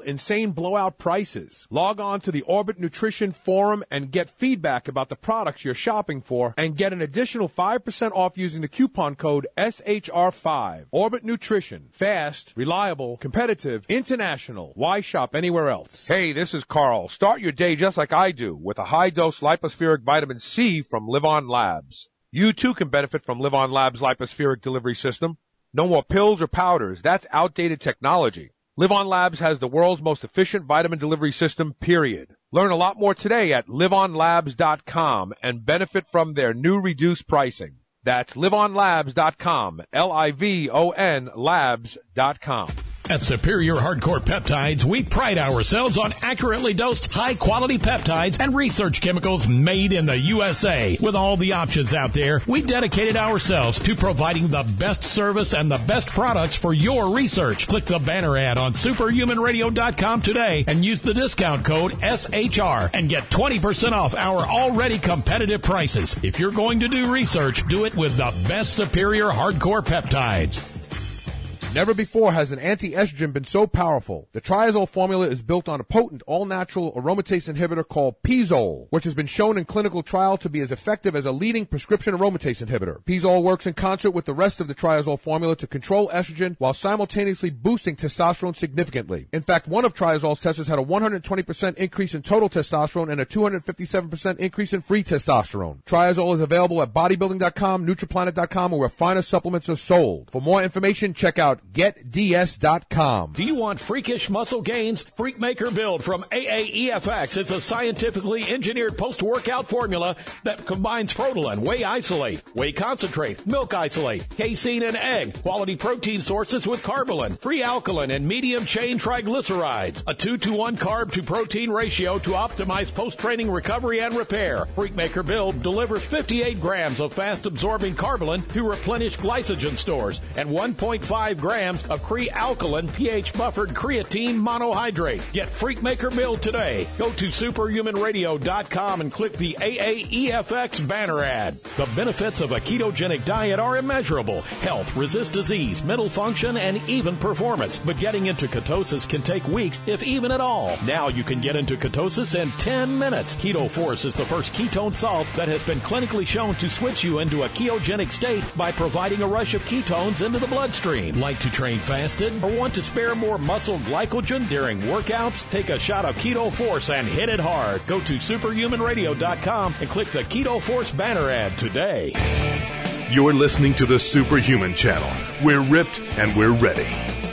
insane blowout prices. Log on to the Orbit Nutrition Forum and get feedback about the products you're shopping for and get an additional five percent off using the coupon code S H R five. Orbit Nutrition. Fast, reliable, competitive, international. Why shop anywhere else? Hey, this is Carl. Start your day just like I do with a high-dose lipospheric vitamin C from Live On Labs. You too can benefit from Live On Labs' lipospheric delivery system. No more pills or powders. That's outdated technology. Live On Labs has the world's most efficient vitamin delivery system, period. Learn a lot more today at live on labs dot com and benefit from their new reduced pricing. That's live on labs dot com, L I V O N labs dot com. At Superior Hardcore Peptides, we pride ourselves on accurately dosed, high-quality peptides and research chemicals made in the U S A. With all the options out there, we dedicated ourselves to providing the best service and the best products for your research. Click the banner ad on superhuman radio dot com today and use the discount code S H R and get twenty percent off our already competitive prices. If you're going to do research, do it with the best Superior Hardcore Peptides. Never before has an anti-estrogen been so powerful. The Triazole formula is built on a potent, all-natural aromatase inhibitor called Pizole, which has been shown in clinical trial to be as effective as a leading prescription aromatase inhibitor. Pizole works in concert with the rest of the Triazole formula to control estrogen while simultaneously boosting testosterone significantly. In fact, one of Triazole's testers had a one hundred twenty percent increase in total testosterone and a two hundred fifty-seven percent increase in free testosterone. Triazole is available at bodybuilding dot com, Nutriplanet dot com, or where finer supplements are sold. For more information, check out get D S dot com. Do you want freakish muscle gains? Freakmaker Build from A A E F X. It's a scientifically engineered post-workout formula that combines Protolan, whey isolate, whey concentrate, milk isolate, casein and egg, quality protein sources with Carbolin, free alkaline and medium chain triglycerides, a two to one carb to protein ratio to optimize post-training recovery and repair. Freakmaker Build delivers fifty-eight grams of fast-absorbing Carbolin to replenish glycogen stores and one point five grams of Cre-Alkaline pH-buffered creatine monohydrate. Get Freakmaker Build today. Go to superhuman radio dot com and click the A A E F X banner ad. The benefits of a ketogenic diet are immeasurable. Health, resist disease, mental function, and even performance. But getting into ketosis can take weeks, if even at all. Now you can get into ketosis in ten minutes. Keto Force is the first ketone salt that has been clinically shown to switch you into a ketogenic state by providing a rush of ketones into the bloodstream. Like to train fasted or want to spare more muscle glycogen during workouts? Take a shot of Keto Force and hit it hard. Go to superhuman radio dot com and click the Keto Force banner ad today. You're listening to the Superhuman Channel. We're ripped and we're ready.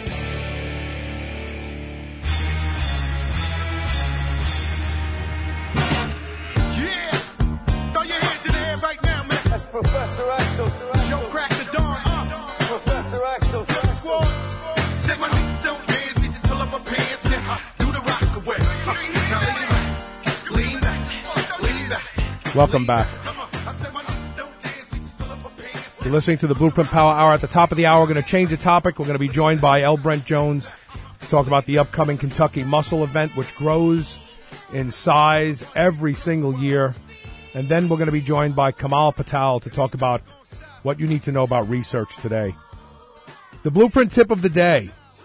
Yeah! Throw your hands in the air right now, man. That's Professor Axel. Yo, crack the dawn up. Professor Axel. Squad. Say my niggas don't dance, they just pull up my pants and uh, do the rock away. Uh, now lean back, lean back, lean back. Welcome back. You're listening to the Blueprint Power Hour. At the top of the hour, we're going to change the topic. We're going to be joined by L. Brent Jones to talk about the upcoming Kentucky Muscle event, which grows in size every single year. And then we're going to be joined by Kamal Patel to talk about what you need to know about research today. The Blueprint tip of the day: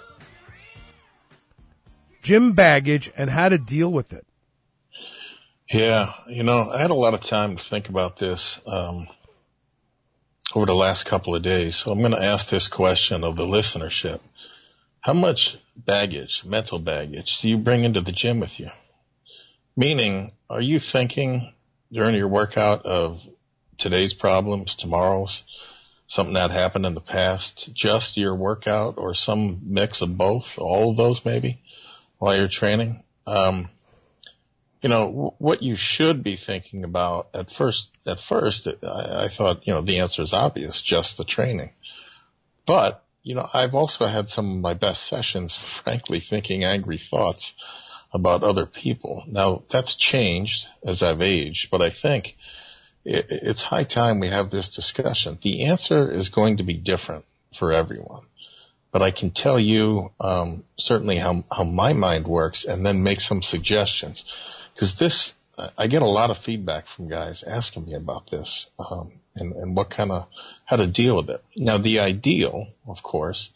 gym baggage and how to deal with it. Yeah, you know, I had a lot of time to think about this um, over the last couple of days. So I'm going to ask this question of the listenership. How much baggage, mental baggage, do you bring into the gym with you? Meaning, are you thinking during your workout of today's problems, tomorrow's, something that happened in the past, just your workout, or some mix of both, all of those maybe, while you're training? Um, you know, w- what you should be thinking about at first, at first, I, I thought, you know, the answer is obvious, just the training. But, you know, I've also had some of my best sessions, frankly, thinking angry thoughts about other people. Now, that's changed as I've aged, but I think it's high time we have this discussion. The answer is going to be different for everyone, but I can tell you um, certainly how, how my mind works and then make some suggestions. Because this, I get a lot of feedback from guys asking me about this um, and, and what kind of, how to deal with it. Now, the ideal, of course,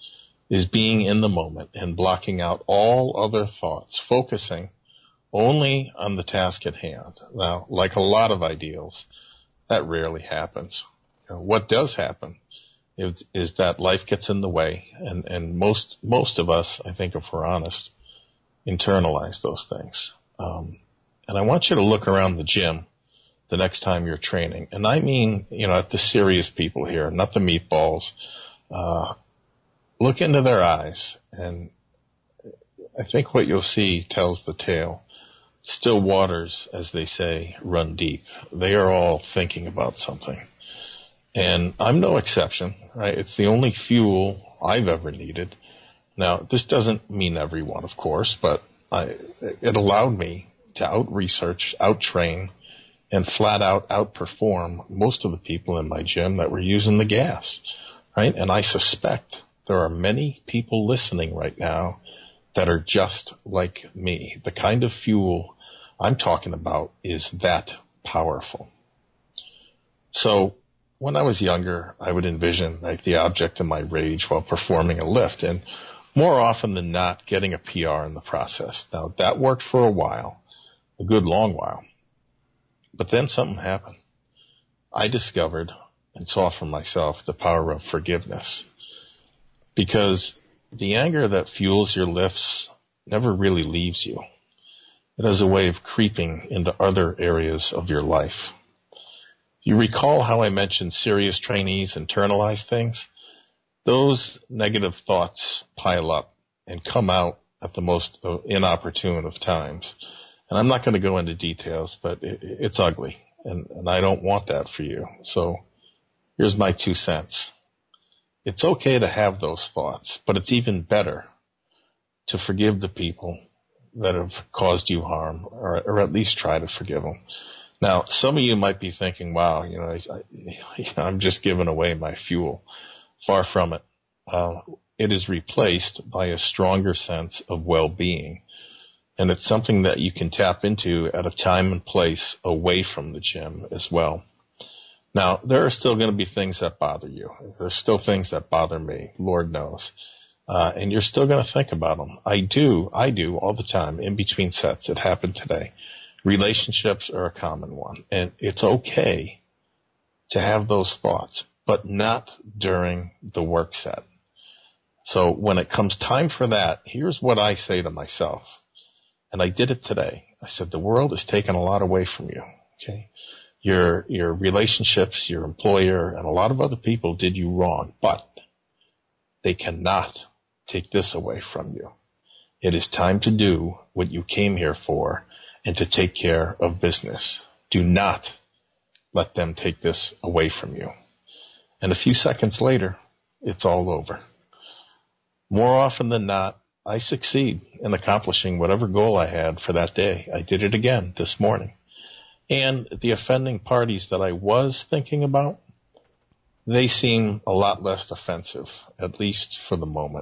is being in the moment and blocking out all other thoughts, focusing only on the task at hand. Now, like a lot of ideals, that rarely happens. You know, what does happen is, is that life gets in the way, and, and most most of us, I think, if we're honest, internalize those things. Um, and I want you to look around the gym the next time you're training. And I mean, you know, at the serious people here, not the meatballs. Uh, look into their eyes, and I think what you'll see tells the tale. Still waters, as they say, run deep. They are all thinking about something. And I'm no exception, right? It's the only fuel I've ever needed. Now, this doesn't mean everyone, of course, but I, it allowed me to out-research, out-train, and flat-out outperform most of the people in my gym that were using the gas, right? And I suspect there are many people listening right now that are just like me. The kind of fuel I'm talking about is that powerful. So when I was younger, I would envision like the object of my rage while performing a lift, and more often than not, getting a P R in the process. Now, that worked for a while, a good long while. But then something happened. I discovered and saw for myself the power of forgiveness. Because the anger that fuels your lifts never really leaves you. It has a way of creeping into other areas of your life. You recall how I mentioned serious trainees internalize things? Those negative thoughts pile up and come out at the most inopportune of times. And I'm not going to go into details, but it, it's ugly, and, and I don't want that for you. So here's my two cents. It's okay to have those thoughts, but it's even better to forgive the people that have caused you harm, or, or at least try to forgive them. Now, some of you might be thinking, wow, you know, I, I, I'm just giving away my fuel. Far from it. Uh, it is replaced by a stronger sense of well-being. And it's something that you can tap into at a time and place away from the gym as well. Now, there are still going to be things that bother you. There's still things that bother me, Lord knows. Uh, and you're still going to think about them. I do, I do all the time in between sets. It happened today. Relationships are a common one. And it's okay to have those thoughts, but not during the work set. So when it comes time for that, here's what I say to myself. And I did it today. I said, the world is taking a lot away from you. Okay. Your, your relationships, your employer, and a lot of other people did you wrong, but they cannot take this away from you. It is time to do what you came here for and to take care of business. Do not let them take this away from you. And a few seconds later, it's all over. More often than not, I succeed in accomplishing whatever goal I had for that day. I did it again this morning. And the offending parties that I was thinking about, they seem a lot less offensive, at least for the moment.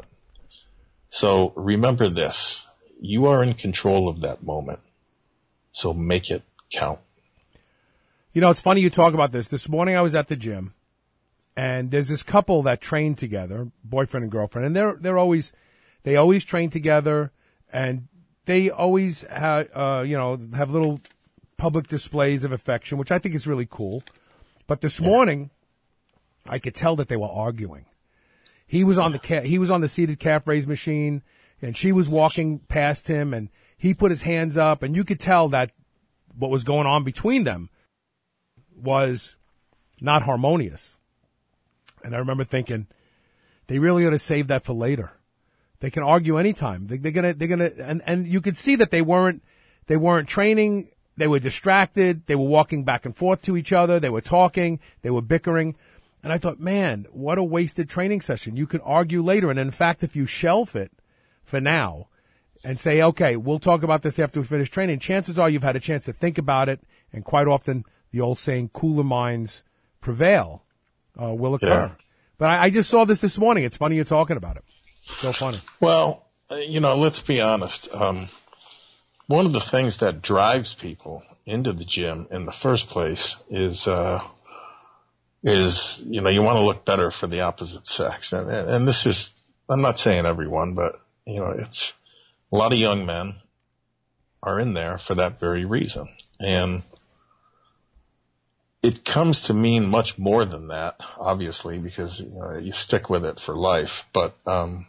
So remember this. You are in control of that moment. So make it count. You know, it's funny you talk about this. This morning I was at the gym, and there's this couple that train together, boyfriend and girlfriend, and they're they're always they always train together, and they always ha- uh, you know have little public displays of affection, which I think is really cool. But this morning, I could tell that they were arguing. He was on the ca- he was on the seated calf raise machine, and she was walking past him, and he put his hands up, and you could tell that what was going on between them was not harmonious. And I remember thinking, they really ought to save that for later. They can argue anytime. They, they're gonna, they're gonna, and, and you could see that they weren't, they weren't training. They were distracted. They were walking back and forth to each other. They were talking. They were bickering. And I thought, man, what a wasted training session. You could argue later. And in fact, if you shelf it for now and say, okay, we'll talk about this after we finish training, chances are you've had a chance to think about it. And quite often, the old saying, cooler minds prevail, uh, will occur. Yeah. But I, I just saw this this morning. It's funny you're talking about it. So funny. Well, you know, let's be honest. Um, one of the things that drives people into the gym in the first place is, uh, is, you know, you want to look better for the opposite sex. And, and this is I'm not saying everyone, but, you know, it's a lot of young men are in there for that very reason. And it comes to mean much more than that, obviously, because, you know, you stick with it for life. But, um,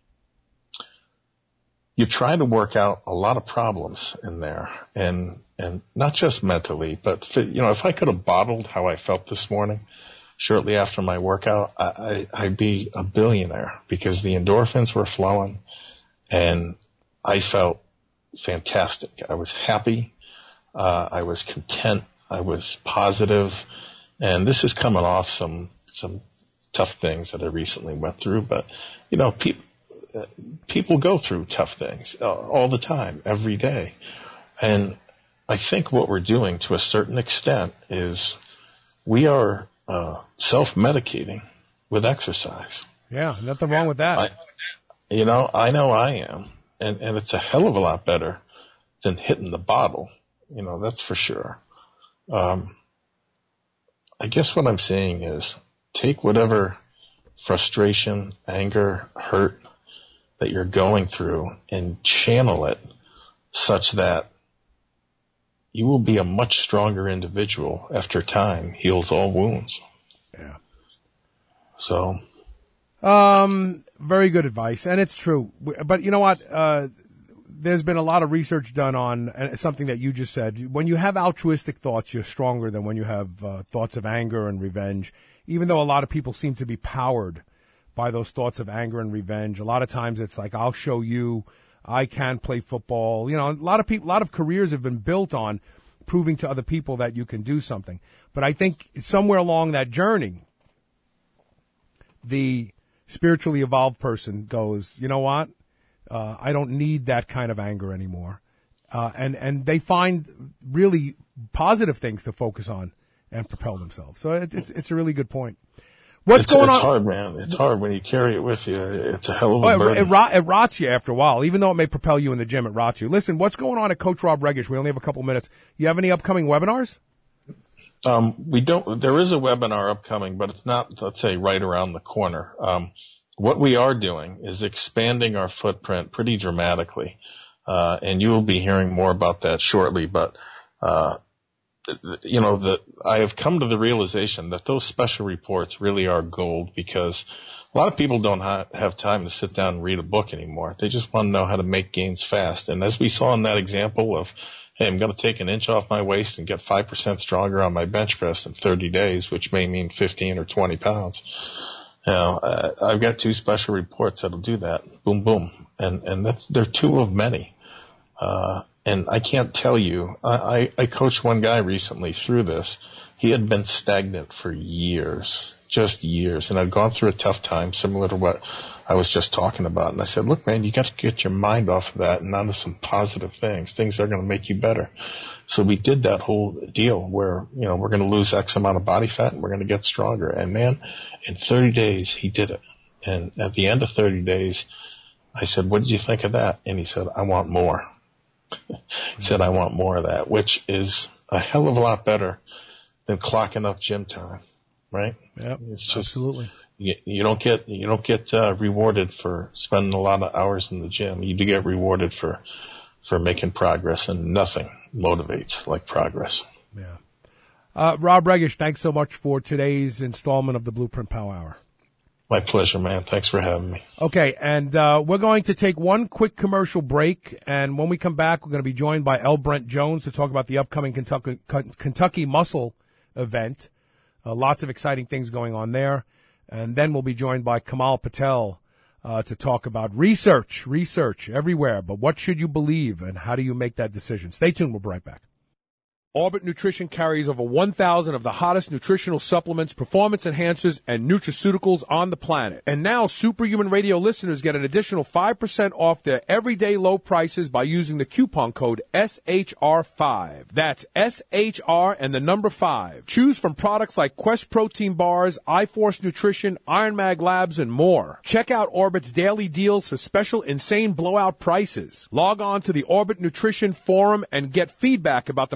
you try to work out a lot of problems in there, and, and not just mentally, but, you know, if I could have bottled how I felt this morning shortly after my workout, I, I, I'd be a billionaire, because the endorphins were flowing and I felt fantastic. I was happy. Uh, I was content. I was positive. And this is coming off some, some tough things that I recently went through, but, you know, people, uh, people go through tough things uh, all the time, every day. And I think what we're doing to a certain extent is we are uh, self-medicating with exercise. Yeah, nothing wrong with that. I, you know, I know I am. And, and it's a hell of a lot better than hitting the bottle. You know, that's for sure. Um, I guess what I'm saying is take whatever frustration, anger, hurt that you're going through and channel it such that you will be a much stronger individual after time heals all wounds. Yeah. So. Um, very good advice, and it's true. But you know what? Uh, there's been a lot of research done on uh, something that you just said. When you have altruistic thoughts, you're stronger than when you have uh, thoughts of anger and revenge. Even though a lot of people seem to be powered by those thoughts of anger and revenge, a lot of times it's like, I'll show you I can play football. You know, a lot of people, a lot of careers have been built on proving to other people that you can do something. But I think somewhere along that journey, the spiritually evolved person goes, you know what? Uh, I don't need that kind of anger anymore. Uh, and, and they find really positive things to focus on and propel themselves. So it, it's, it's a really good point. What's it's, going it's on? It's hard, man. It's hard when you carry it with you. It's a hell of a well, burden. It, it, rot, it rots you after a while, even though it may propel you in the gym. It rots you. Listen, what's going on at Coach Rob Regish? We only have a couple minutes. You have any upcoming webinars? Um, we don't, there is a webinar upcoming, but it's not, let's say, right around the corner. Um, what we are doing is expanding our footprint pretty dramatically. Uh, and you will be hearing more about that shortly, but, uh, you know, the, I have come to the realization that those special reports really are gold, because a lot of people don't ha- have time to sit down and read a book anymore. They just want to know how to make gains fast. And as we saw in that example of, hey, I'm going to take an inch off my waist and get five percent stronger on my bench press in thirty days, which may mean fifteen or twenty pounds. You know, uh, I've got two special reports that'll do that. Boom, boom. And, and that's, they're two of many. Uh, and I can't tell you, I, I, I coached one guy recently through this. He had been stagnant for years, just years. And I'd gone through a tough time similar to what I was just talking about. And I said, look, man, you got to get your mind off of that and onto some positive things, things that are going to make you better. So we did that whole deal where, you know, we're going to lose X amount of body fat and we're going to get stronger. And man, in thirty days, he did it. And at the end of thirty days, I said, what did you think of that? And he said, I want more. He said, I want more of that, which is a hell of a lot better than clocking up gym time, right? Yeah, it's just, absolutely. You, you don't get, you don't get, uh, rewarded for spending a lot of hours in the gym. You do get rewarded for, for making progress, and nothing motivates like progress. Yeah. Uh, Rob Regish, thanks so much for today's installment of the Blueprint Power Hour. My pleasure, man. Thanks for having me. Okay, and uh, we're going to take one quick commercial break, and when we come back, we're going to be joined by L. Brent Jones to talk about the upcoming Kentucky, Kentucky Muscle event. Uh, lots of exciting things going on there. And then we'll be joined by Kamal Patel uh, to talk about research, research everywhere. But what should you believe, and how do you make that decision? Stay tuned. We'll be right back. Orbit Nutrition carries over one thousand of the hottest nutritional supplements, performance enhancers, and nutraceuticals on the planet. And now Superhuman Radio listeners get an additional five percent off their everyday low prices by using the coupon code S H R five. That's S H R and the number five. Choose from products like Quest Protein Bars, iForce Nutrition, Iron Mag Labs, and more. Check out Orbit's daily deals for special insane blowout prices. Log on to the Orbit Nutrition forum and get feedback about the products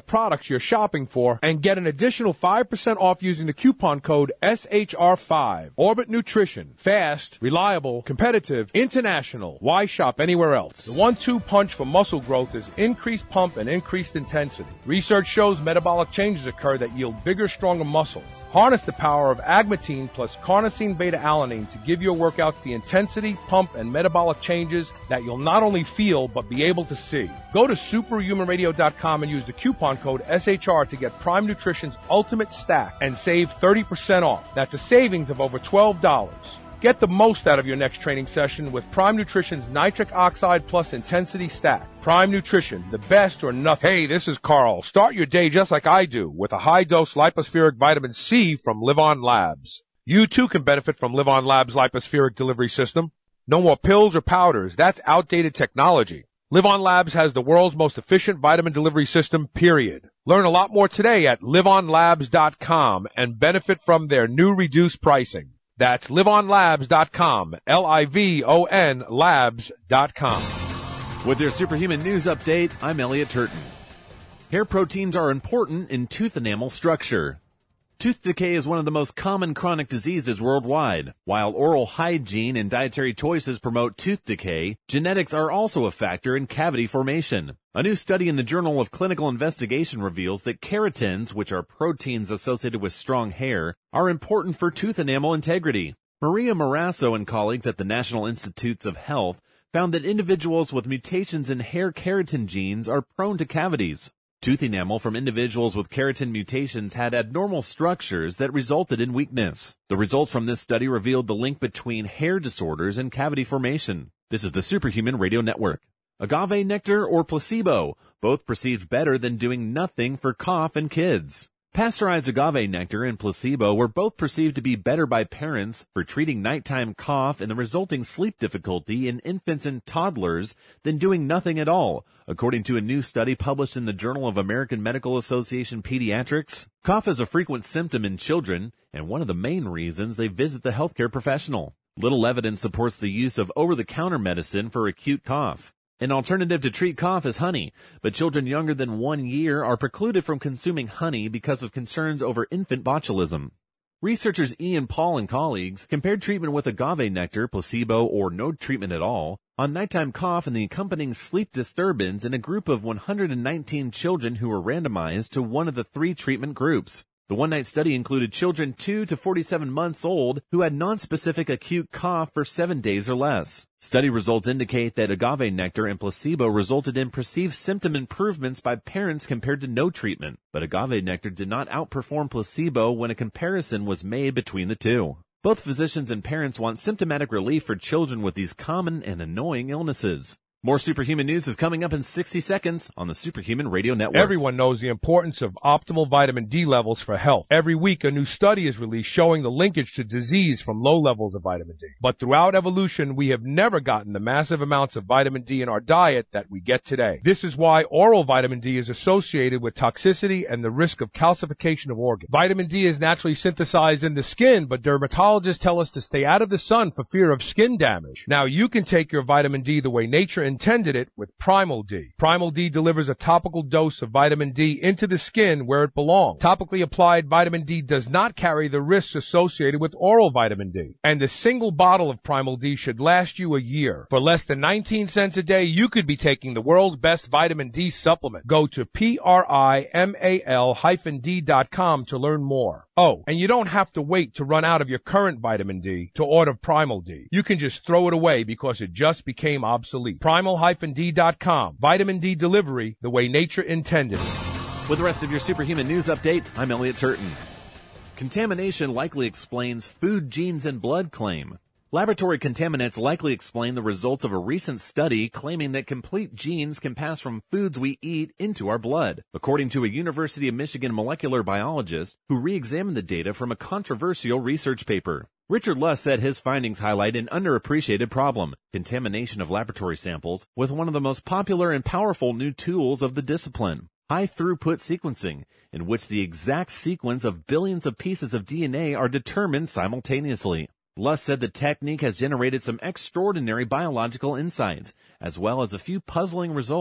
products you're shopping for and get an additional five percent off using the coupon code S H R five. Orbit Nutrition. Fast, reliable, competitive, international. Why shop anywhere else? The one two punch for muscle growth is increased pump and increased intensity. Research shows metabolic changes occur that yield bigger, stronger muscles. Harness the power of agmatine plus carnosine beta-alanine to give your workouts the intensity, pump, and metabolic changes that you'll not only feel but be able to see. Go to superhuman radio dot com and use the coupon code S H R to get Prime Nutrition's Ultimate Stack and save thirty percent off. That's a savings of over twelve dollars. Get the most out of your next training session with Prime Nutrition's Nitric Oxide Plus Intensity Stack. Prime Nutrition, the best or nothing. Hey, this is Carl. Start your day just like I do with a high-dose lipospheric vitamin C from Live On Labs. You too can benefit from Live On Labs' lipospheric delivery system. No more pills or powders. That's outdated technology. Live On Labs has the world's most efficient vitamin delivery system, period. Learn a lot more today at live on labs dot com and benefit from their new reduced pricing. That's live on labs dot com, L I V O N labs dot com. With your Superhuman News Update, I'm Elliot Turton. Hair proteins are important in tooth enamel structure. Tooth decay is one of the most common chronic diseases worldwide. While oral hygiene and dietary choices promote tooth decay, genetics are also a factor in cavity formation. A new study in the Journal of Clinical Investigation reveals that keratins, which are proteins associated with strong hair, are important for tooth enamel integrity. Maria Marasso and colleagues at the National Institutes of Health found that individuals with mutations in hair keratin genes are prone to cavities. Tooth enamel from individuals with keratin mutations had abnormal structures that resulted in weakness. The results from this study revealed the link between hair disorders and cavity formation. This is the Superhuman Radio Network. Agave nectar or placebo, both perceived better than doing nothing for cough in kids. Pasteurized agave nectar and placebo were both perceived to be better by parents for treating nighttime cough and the resulting sleep difficulty in infants and toddlers than doing nothing at all, according to a new study published in the Journal of American Medical Association Pediatrics. Cough is a frequent symptom in children, and one of the main reasons they visit the healthcare professional. Little evidence supports the use of over-the-counter medicine for acute cough. An alternative to treat cough is honey, but children younger than one year are precluded from consuming honey because of concerns over infant botulism. Researchers Ian Paul and colleagues compared treatment with agave nectar, placebo, or no treatment at all on nighttime cough and the accompanying sleep disturbance in a group of one hundred nineteen children who were randomized to one of the three treatment groups. The one-night study included children two to forty-seven months old who had nonspecific acute cough for seven days or less. Study results indicate that agave nectar and placebo resulted in perceived symptom improvements by parents compared to no treatment, but agave nectar did not outperform placebo when a comparison was made between the two. Both physicians and parents want symptomatic relief for children with these common and annoying illnesses. More Superhuman News is coming up in sixty seconds on the Superhuman Radio Network. Everyone knows the importance of optimal vitamin D levels for health. Every week, a new study is released showing the linkage to disease from low levels of vitamin D. But throughout evolution, we have never gotten the massive amounts of vitamin D in our diet that we get today. This is why oral vitamin D is associated with toxicity and the risk of calcification of organs. Vitamin D is naturally synthesized in the skin, but dermatologists tell us to stay out of the sun for fear of skin damage. Now, you can take your vitamin D the way nature intended it with Primal D. Primal D delivers a topical dose of vitamin D into the skin where it belongs. Topically applied vitamin D does not carry the risks associated with oral vitamin D. And a single bottle of Primal D should last you a year. For less than nineteen cents a day, you could be taking the world's best vitamin D supplement. Go to P R I M A L hyphen D dot com to learn more. Oh, and you don't have to wait to run out of your current vitamin D to order Primal D. You can just throw it away because it just became obsolete. Primal hyphen D dot com. Vitamin D delivery the way nature intended it. With the rest of your Superhuman News Update, I'm Elliot Turton. Contamination likely explains food genes and blood claim. Laboratory contaminants likely explain the results of a recent study claiming that complete genes can pass from foods we eat into our blood, according to a University of Michigan molecular biologist who re-examined the data from a controversial research paper. Richard Luss said his findings highlight an underappreciated problem, contamination of laboratory samples, with one of the most popular and powerful new tools of the discipline, high-throughput sequencing, in which the exact sequence of billions of pieces of D N A are determined simultaneously. Luss said the technique has generated some extraordinary biological insights, as well as a few puzzling results,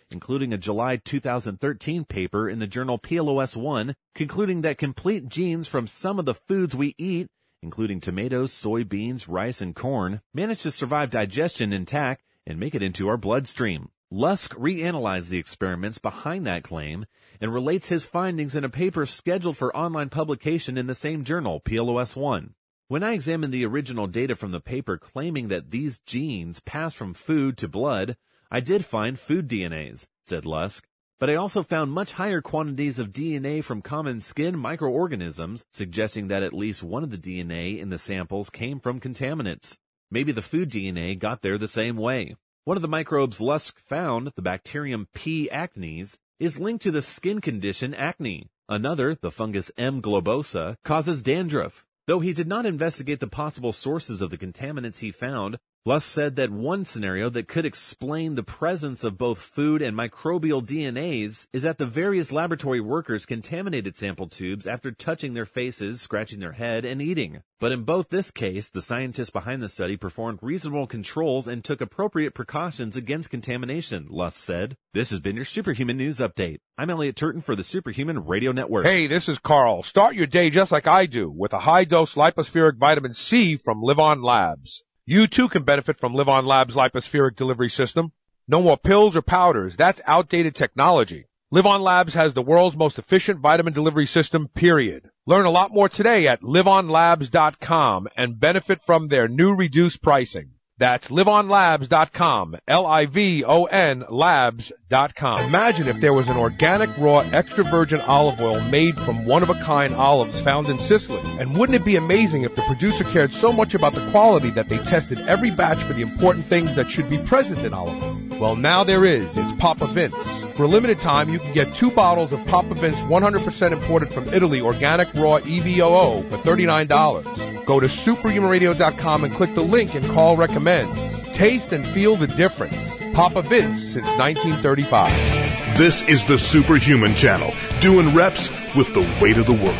including a July two thousand thirteen paper in the journal P L O S one, concluding that complete genes from some of the foods we eat, including tomatoes, soybeans, rice, and corn, manage to survive digestion intact and make it into our bloodstream. Lusk reanalyzed the experiments behind that claim and relates his findings in a paper scheduled for online publication in the same journal, P L O S one. When I examined the original data from the paper claiming that these genes pass from food to blood, I did find food D N As, said Lusk, but I also found much higher quantities of D N A from common skin microorganisms, suggesting that at least one of the D N A in the samples came from contaminants. Maybe the food D N A got there the same way. One of the microbes Lusk found, the bacterium P. acnes, is linked to the skin condition acne. Another, the fungus M. globosa, causes dandruff. Though he did not investigate the possible sources of the contaminants he found, Lusk said that one scenario that could explain the presence of both food and microbial D N As is that the various laboratory workers contaminated sample tubes after touching their faces, scratching their head, and eating. But in both this case, the scientists behind the study performed reasonable controls and took appropriate precautions against contamination, Lusk said. This has been your Superhuman News Update. I'm Elliot Turton for the Superhuman Radio Network. Hey, this is Carl. Start your day just like I do with a high-dose lipospheric vitamin C from Live On Labs. You too can benefit from Live On Labs' lipospheric delivery system. No more pills or powders. That's outdated technology. Live On Labs has the world's most efficient vitamin delivery system, period. Learn a lot more today at live on labs dot com and benefit from their new reduced pricing. That's live on labs dot com, L I V O N labs dot com. Imagine if there was an organic, raw, extra virgin olive oil made from one-of-a-kind olives found in Sicily. And wouldn't it be amazing if the producer cared so much about the quality that they tested every batch for the important things that should be present in olive oil? Well, now there is. It's Papa Vince. For a limited time, you can get two bottles of Papa Vince one hundred percent imported from Italy organic raw E V O O for thirty-nine dollars. Go to superhuman radio dot com and click the link and call recommends. Taste and feel the difference. Papa Vince since nineteen thirty-five. This is the Superhuman Channel, doing reps with the weight of the world.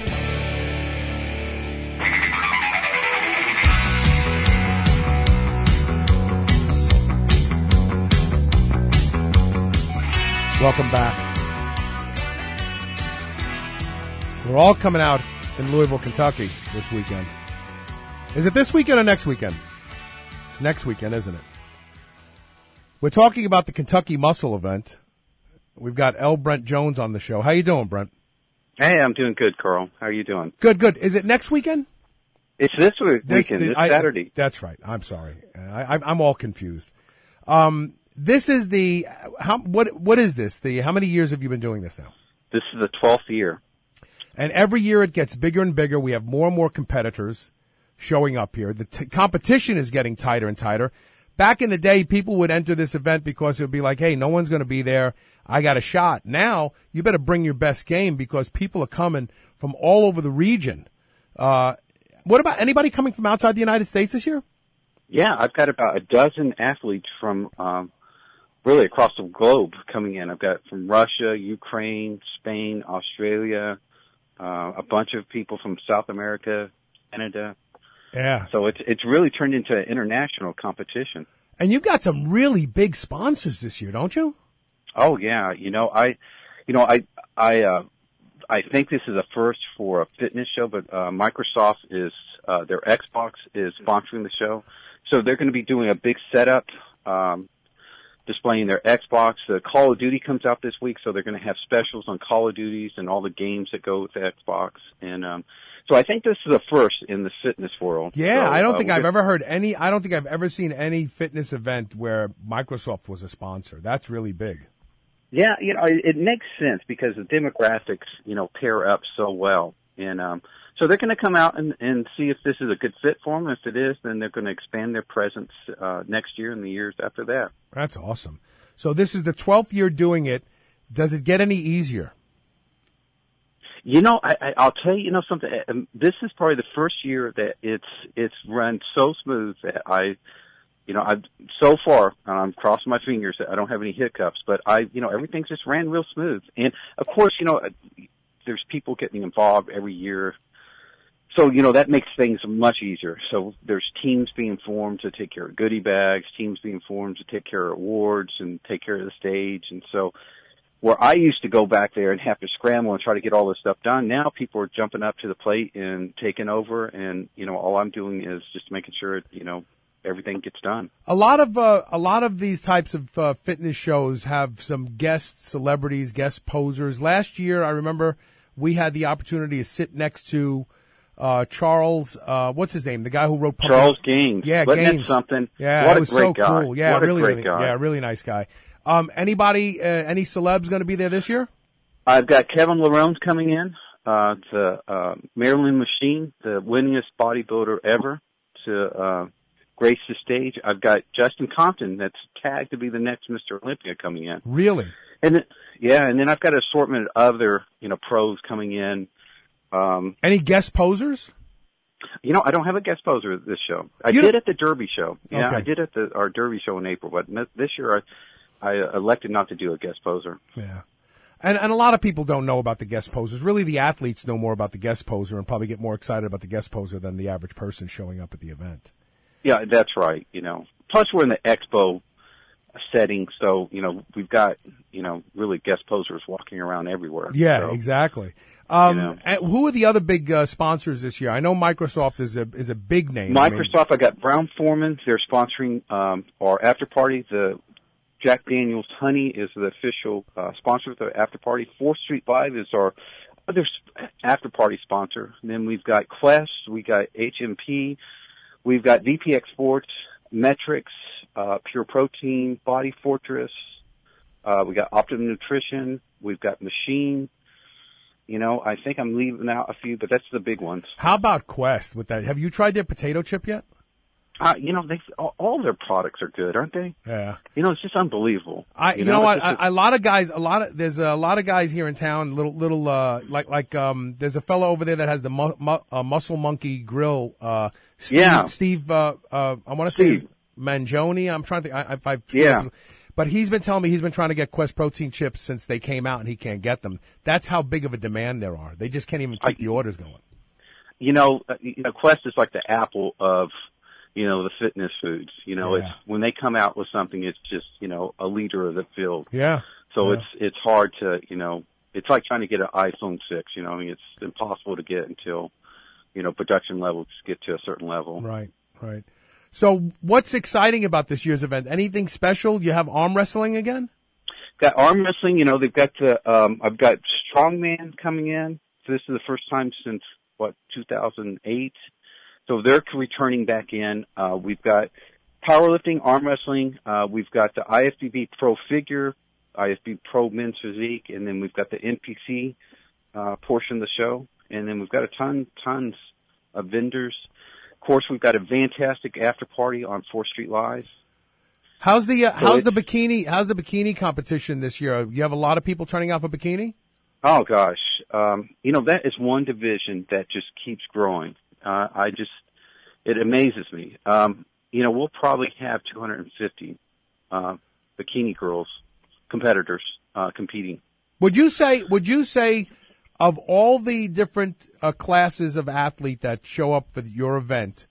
Welcome back. We're all coming out in Louisville, Kentucky this weekend. Is it this weekend or next weekend? It's next weekend, isn't it? We're talking about the Kentucky Muscle event. We've got L. Brent Jones on the show. How you doing, Brent? Hey, I'm doing good, Carl. How are you doing? Good, good. Is it next weekend? It's this week, This- weekend, this I- Saturday. That's right. I'm sorry. I, I, I'm all confused. Um, this is the how what what is this? The how many years have you been doing this now? This is the twelfth year. And every year it gets bigger and bigger. We have more and more competitors showing up here. The t- competition is getting tighter and tighter. Back in the day, people would enter this event because it would be like, hey, no one's going to be there. I got a shot. Now, you better bring your best game because people are coming from all over the region. Uh, what about anybody coming from outside the United States this year? Yeah, I've got about a dozen athletes from um, really across the globe coming in. I've got from Russia, Ukraine, Spain, Australia, uh, a bunch of people from South America, Canada. Yeah. So it's it's really turned into an international competition. And you've got some really big sponsors this year, don't you? Oh yeah, you know I, you know I I uh, I think this is a first for a fitness show, but uh, Microsoft is uh, their Xbox is sponsoring the show, so they're going to be doing a big setup, um, displaying their Xbox. The Call of Duty comes out this week, so they're going to have specials on Call of Duties and all the games that go with the Xbox. And um, so I think this is a first in the fitness world. Yeah, so, I don't uh, think we're I've gonna- ever heard any, I don't think I've ever seen any fitness event where Microsoft was a sponsor. That's really big. Yeah, you know, it, it makes sense because the demographics, you know, pair up so well. And um, so they're going to come out and, and see if this is a good fit for them. If it is, then they're going to expand their presence uh, next year and the years after that. That's awesome. So this is the twelfth year doing it. Does it get any easier? You know, I, I, I'll tell you, you know, something. um, This is probably the first year that it's it's run so smooth that I, you know, I've so far I'm crossing my fingers that I don't have any hiccups. But I, you know, everything's just ran real smooth. And of course, you know, there's people getting involved every year So, you know, that makes things much easier. So there's teams being formed to take care of goodie bags, teams being formed to take care of awards and take care of the stage. And so where I used to go back there and have to scramble and try to get all this stuff done, now people are jumping up to the plate and taking over. And, you know, all I'm doing is just making sure, you know, everything gets done. A lot of uh, a lot of these types of uh, fitness shows have some guest celebrities, guest posers. Last year, I remember we had the opportunity to sit next to Uh, Charles, uh, what's his name? The guy who wrote Pumpkin. Charles Gaines. Yeah, Wasn't Gaines. that something? Yeah, what it a was great so guy. cool. Yeah, what really, a great really, guy. yeah, really nice guy. Um, anybody, uh, any celebs going to be there this year? I've got Kevin Lerone's coming in, uh, to, uh, Marilyn Machine, the winningest bodybuilder ever, to, uh, grace the stage. I've got Justin Compton that's tagged to be the next Mister Olympia coming in. Really? And then, yeah, and then I've got an assortment of other, you know, pros coming in. Um, Any guest posers? You know, I don't have a guest poser at this show. I You did don't- at the Derby show. Yeah, Okay. I did at the our Derby show in April, but n- this year I, I elected not to do a guest poser. Yeah. And and a lot of people don't know about the guest posers. Really, the athletes know more about the guest poser and probably get more excited about the guest poser than the average person showing up at the event. Yeah, that's right. You know, plus we're in the expo setting, so you know we've got you know really guest posers walking around everywhere. Yeah, so, exactly. Um, you know. and who are the other big uh, sponsors this year? I know Microsoft is a is a big name. I mean- Microsoft, I got Brown Foreman. They're sponsoring um, our after party. The Jack Daniel's Honey is the official uh, sponsor of the after party. Fourth Street Live is our other after party sponsor. And then we've got Quest, we got H M P, we've got V P X Sports, Metrics, uh, Pure Protein, Body Fortress. Uh, we got Optimum Nutrition. We've got Machine. You know, I think I'm leaving out a few, but that's the big ones. How about Quest with that? Have you tried their potato chip yet? Uh, you know, they all, all their products are good, aren't they? Yeah. You know, it's just unbelievable. I, you, know, it's what? just I, a lot of guys, a lot of there's a lot of guys here in town. Little, little, uh, like, like, um, there's a fellow over there that has the mu- mu- uh, Muscle Monkey Grill. Uh, Steve, Yeah. Steve. Uh, uh, I want to say Steve. Mangione. I'm trying to think. I, if I, Yeah. But he's been telling me he's been trying to get Quest protein chips since they came out, and he can't get them. That's how big of a demand there are. They just can't even keep I- the orders going. you know, uh, you know, Quest is like the Apple of, you know, the fitness foods. You know, Yeah. it's when they come out with something, it's just, you know, a leader of the field. Yeah. So Yeah. it's it's hard to, you know, it's like trying to get an iPhone six. You know, I mean, it's impossible to get until, you know, production levels get to a certain level. Right. Right. So what's exciting about this year's event? Anything special? You have arm wrestling again? Got arm wrestling. You know, they've got the. Um, I've got strongman coming in. So this is the first time since what two thousand eight. So they're returning back in. Uh, we've got powerlifting, arm wrestling. Uh, we've got the I F B B Pro Figure, I F B B Pro Men's Physique, and then we've got the N P C uh, portion of the show. And then we've got a ton, tons of vendors. Of course, we've got a fantastic after party on fourth Street Live. How's the uh, So how's the it's- bikini how's the bikini competition this year? You have a lot of people turning out for bikini? Oh gosh, um, you know that is one division that just keeps growing. Uh, I just, it amazes me. Um, you know, we'll probably have two hundred fifty uh, bikini girls competitors uh, competing. Would you say would you say of all the different uh, classes of athlete that show up for your event,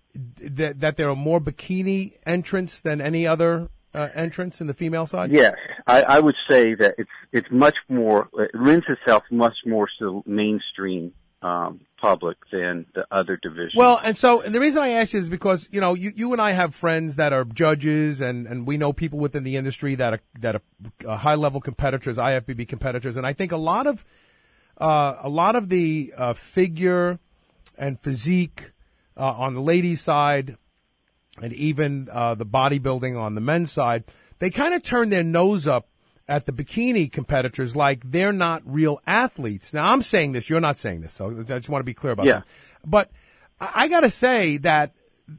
that that there are more bikini entrants than any other uh, entrants in the female side? Yes, I, I would say that it's it's much more. It lends itself much more to the mainstream um, public than the other divisions. Well, and so and the reason I ask you is because you know you, you and I have friends that are judges, and, and we know people within the industry that are that are uh, high level competitors, I F B B competitors, and I think a lot of uh, a lot of the uh, figure and physique uh, on the ladies' side, and even uh, the bodybuilding on the men's side, they kind of turn their nose up at the bikini competitors like they're not real athletes. Now, I'm saying this. You're not saying this, so I just want to be clear about Yeah. that. But I, I got to say that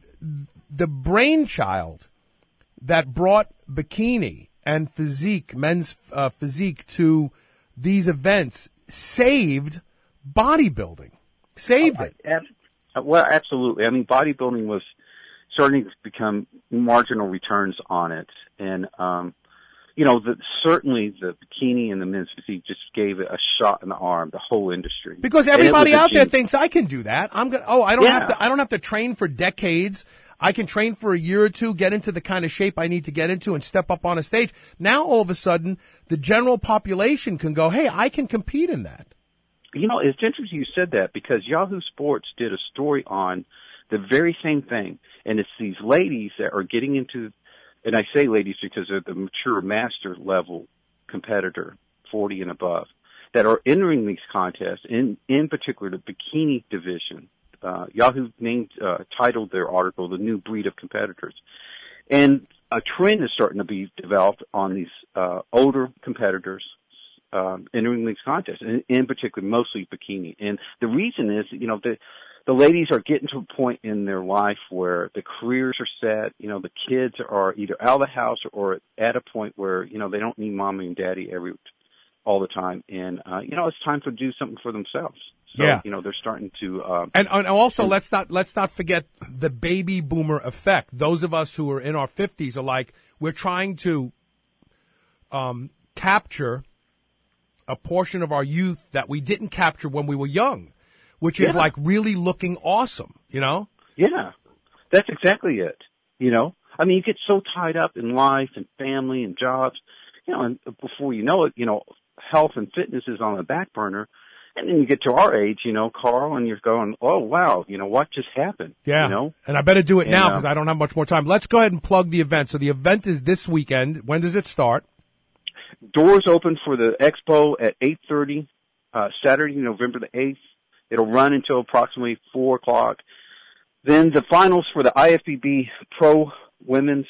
the brainchild that brought bikini and physique, men's uh, physique, to these events saved bodybuilding. Saved it. Ab- Well, absolutely. I mean, bodybuilding was starting to become marginal returns on it. And, um, you know, the, certainly the bikini and the men's physique just gave it a shot in the arm, the whole industry. Because everybody out there thinks I can do that. I'm gonna. Oh, I don't Yeah. have to. I don't have to train for decades. I can train for a year or two, get into the kind of shape I need to get into, and step up on a stage. Now, all of a sudden, the general population can go, "Hey, I can compete in that." You know, it's interesting you said that because Yahoo Sports did a story on the very same thing, and it's these ladies that are getting into. And I say ladies because they're the mature master level competitor, forty and above, that are entering these contests, in, in particular the bikini division. Uh, Yahoo named, uh, titled their article, The New Breed of Competitors. And a trend is starting to be developed on these, uh, older competitors, um, entering these contests, in, in particular mostly bikini. And the reason is, you know, the, the ladies are getting to a point in their life where the careers are set, you know, the kids are either out of the house or at a point where, you know, they don't need mommy and daddy every, all the time. And, uh, you know, it's time to do something for themselves. So, Yeah. you know, they're starting to, um, And, and also, let's not let's not forget the baby boomer effect. Those of us who are in our fifties are like, we're trying to um, capture a portion of our youth that we didn't capture when we were young, which is Yeah. like really looking awesome, you know? yeah, that's exactly it. You know, I mean, you get so tied up in life and family and jobs, you know, and before you know it, you know, health and fitness is on the back burner. And then you get to our age, you know, Carl, and you're going, oh, wow, you know, what just happened? Yeah. You know? And I better do it And, now uh, because I don't have much more time. Let's go ahead and plug the event. So the event is this weekend. When does it start? Doors open for the expo at eight thirty, uh, Saturday, November the eighth. It'll run until approximately four o'clock. Then the finals for the I F B B Pro Women's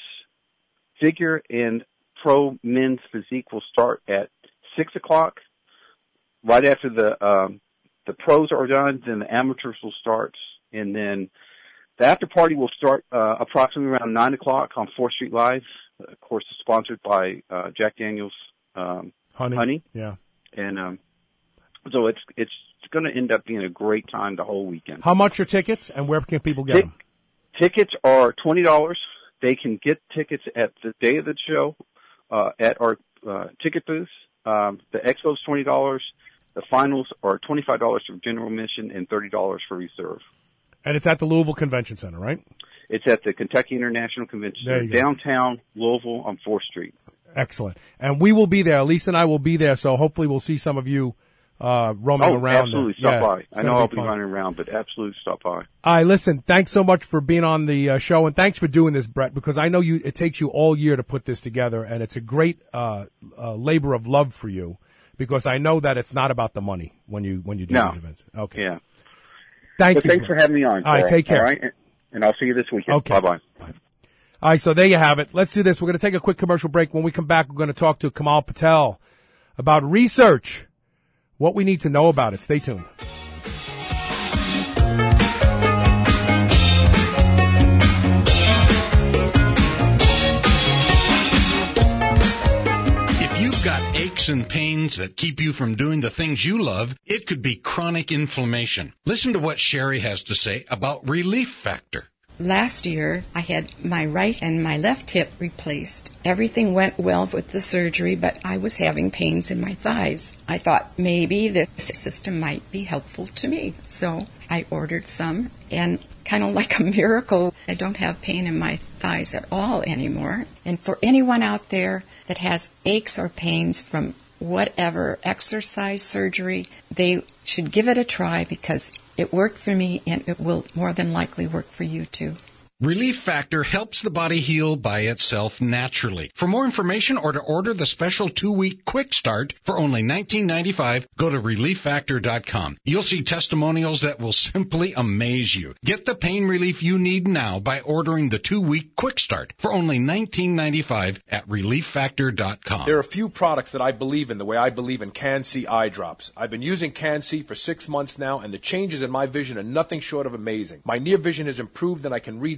Figure and Pro Men's Physique will start at six o'clock. Right after the um, the pros are done, then the amateurs will start, and then the after party will start uh, approximately around nine o'clock on fourth Street Live. Of course, it's sponsored by uh, Jack Daniel's um, Honey. Honey, Yeah. and um, so it's it's going to end up being a great time the whole weekend. How much are tickets and where can people get Tic- them? Tickets are twenty dollars. They can get tickets at the day of the show uh, at our uh, ticket booth. Um, the expo is twenty dollars. The finals are twenty-five dollars for general admission and thirty dollars for reserve. And it's at the Louisville Convention Center, right? It's at the Kentucky International Convention There Center, you go. downtown Louisville on fourth Street. Excellent. And we will be there. Lisa and I will be there, so hopefully we'll see some of you uh, roaming oh, around. absolutely. there. Stop Yeah, by. it's I gonna know I'll be fun. running around, but absolutely stop by. All right, listen, thanks so much for being on the uh, show, and thanks for doing this, Brett, because I know you. It takes you all year to put this together, and it's a great uh, uh, labor of love for you, because I know that it's not about the money when you when you do No. these events. Okay. Yeah. Thank But you. thanks for having me on. All right, Carl. take care. All right, and I'll see you this weekend. Okay. Bye-bye. All right, so there you have it. Let's do this. We're going to take a quick commercial break. When we come back, we're going to talk to Kamal Patel about research, what we need to know about it. Stay tuned. If you've got aches and pains that keep you from doing the things you love, it could be chronic inflammation. Listen to what Sherry has to say about Relief Factor. Last year, I had my right and my left hip replaced. Everything went well with the surgery, but I was having pains in my thighs. I thought maybe this system might be helpful to me. So I ordered some, and kind of like a miracle, I don't have pain in my thighs at all anymore. And for anyone out there that has aches or pains from whatever exercise, surgery, they should give it a try because it worked for me, and it will more than likely work for you too. Relief Factor helps the body heal by itself naturally. For more information or to order the special two-week quick start for only nineteen ninety-five, go to relief factor dot com. You'll see testimonials that will simply amaze you. Get the pain relief you need now by ordering the two-week quick start for only nineteen ninety-five at relief factor dot com. There are a few products that I believe in the way I believe in Can-C eye drops. I've been using Can-C for six months now, and the changes in my vision are nothing short of amazing. My near vision has improved, and I can read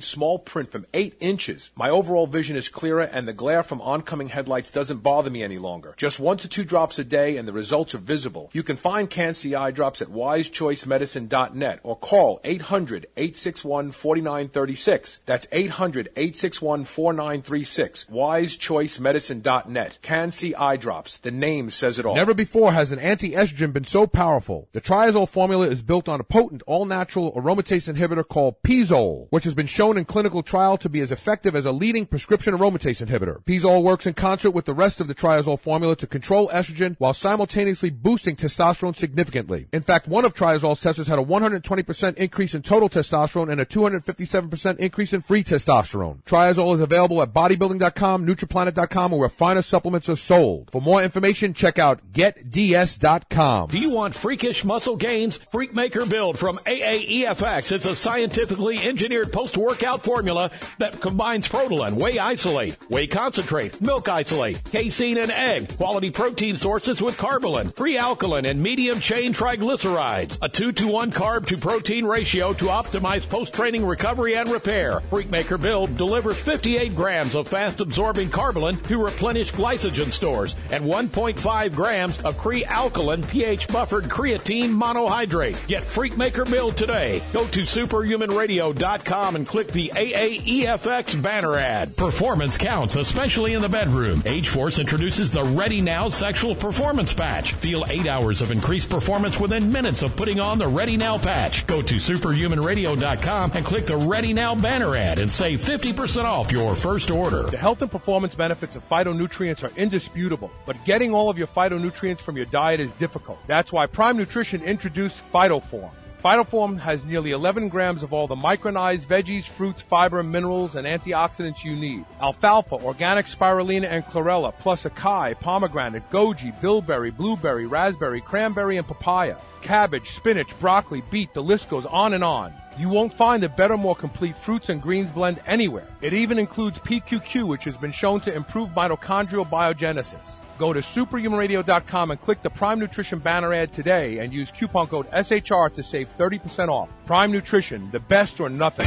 small print from eight inches. My overall vision is clearer, and the glare from oncoming headlights doesn't bother me any longer. Just one to two drops a day, and the results are visible. You can find Can-C eye drops at wise choice medicine dot net or call eight hundred, eight six one, four nine three six. That's eight hundred, eight six one, four nine three six. wise choice medicine dot net. Can-C eye drops. The name says it all. Never before has an anti-estrogen been so powerful. The Triazole formula is built on a potent, all-natural aromatase inhibitor called Pizole, which has been shown in clinical trial to be as effective as a leading prescription aromatase inhibitor. Pizole works in concert with the rest of the Triazole formula to control estrogen while simultaneously boosting testosterone significantly. In fact, one of Triazole's testers had a one hundred twenty percent increase in total testosterone and a two hundred fifty-seven percent increase in free testosterone. Triazole is available at bodybuilding dot com, nutriplanet dot com, or where finer supplements are sold. For more information, check out get d s dot com. Do you want freakish muscle gains? Freakmaker Build from A A E F X. It's a scientifically engineered post-workout formula that combines Protolan, whey isolate, whey concentrate, milk isolate, casein, and egg, quality protein sources with Carbolin, free alkaline, and medium-chain triglycerides. A two to one carb to protein ratio to optimize post-training recovery and repair. Freakmaker Build delivers fifty-eight grams of fast-absorbing Carbolin to replenish glycogen stores and one point five grams of Cre-Alkaline pH-buffered creatine monohydrate. Get Freakmaker Build today. Go to superhuman radio dot com and click the A A E F X banner ad. Performance counts, especially in the bedroom. Age-Force introduces the Ready Now Sexual Performance Patch. Feel eight hours of increased performance within minutes of putting on the Ready Now patch. Go to superhuman radio dot com and click the Ready Now banner ad and save fifty percent off your first order. The health and performance benefits of phytonutrients are indisputable, but getting all of your phytonutrients from your diet is difficult. That's why Prime Nutrition introduced PhytoForm. PhytoForm has nearly eleven grams of all the micronized veggies, fruits, fiber, minerals, and antioxidants you need. Alfalfa, organic spirulina, and chlorella, plus acai, pomegranate, goji, bilberry, blueberry, raspberry, cranberry, and papaya. Cabbage, spinach, broccoli, beet, the list goes on and on. You won't find a better, more complete fruits and greens blend anywhere. It even includes P Q Q, which has been shown to improve mitochondrial biogenesis. Go to superhuman radio dot com and click the Prime Nutrition banner ad today and use coupon code S H R to save thirty percent off. Prime Nutrition, the best or nothing.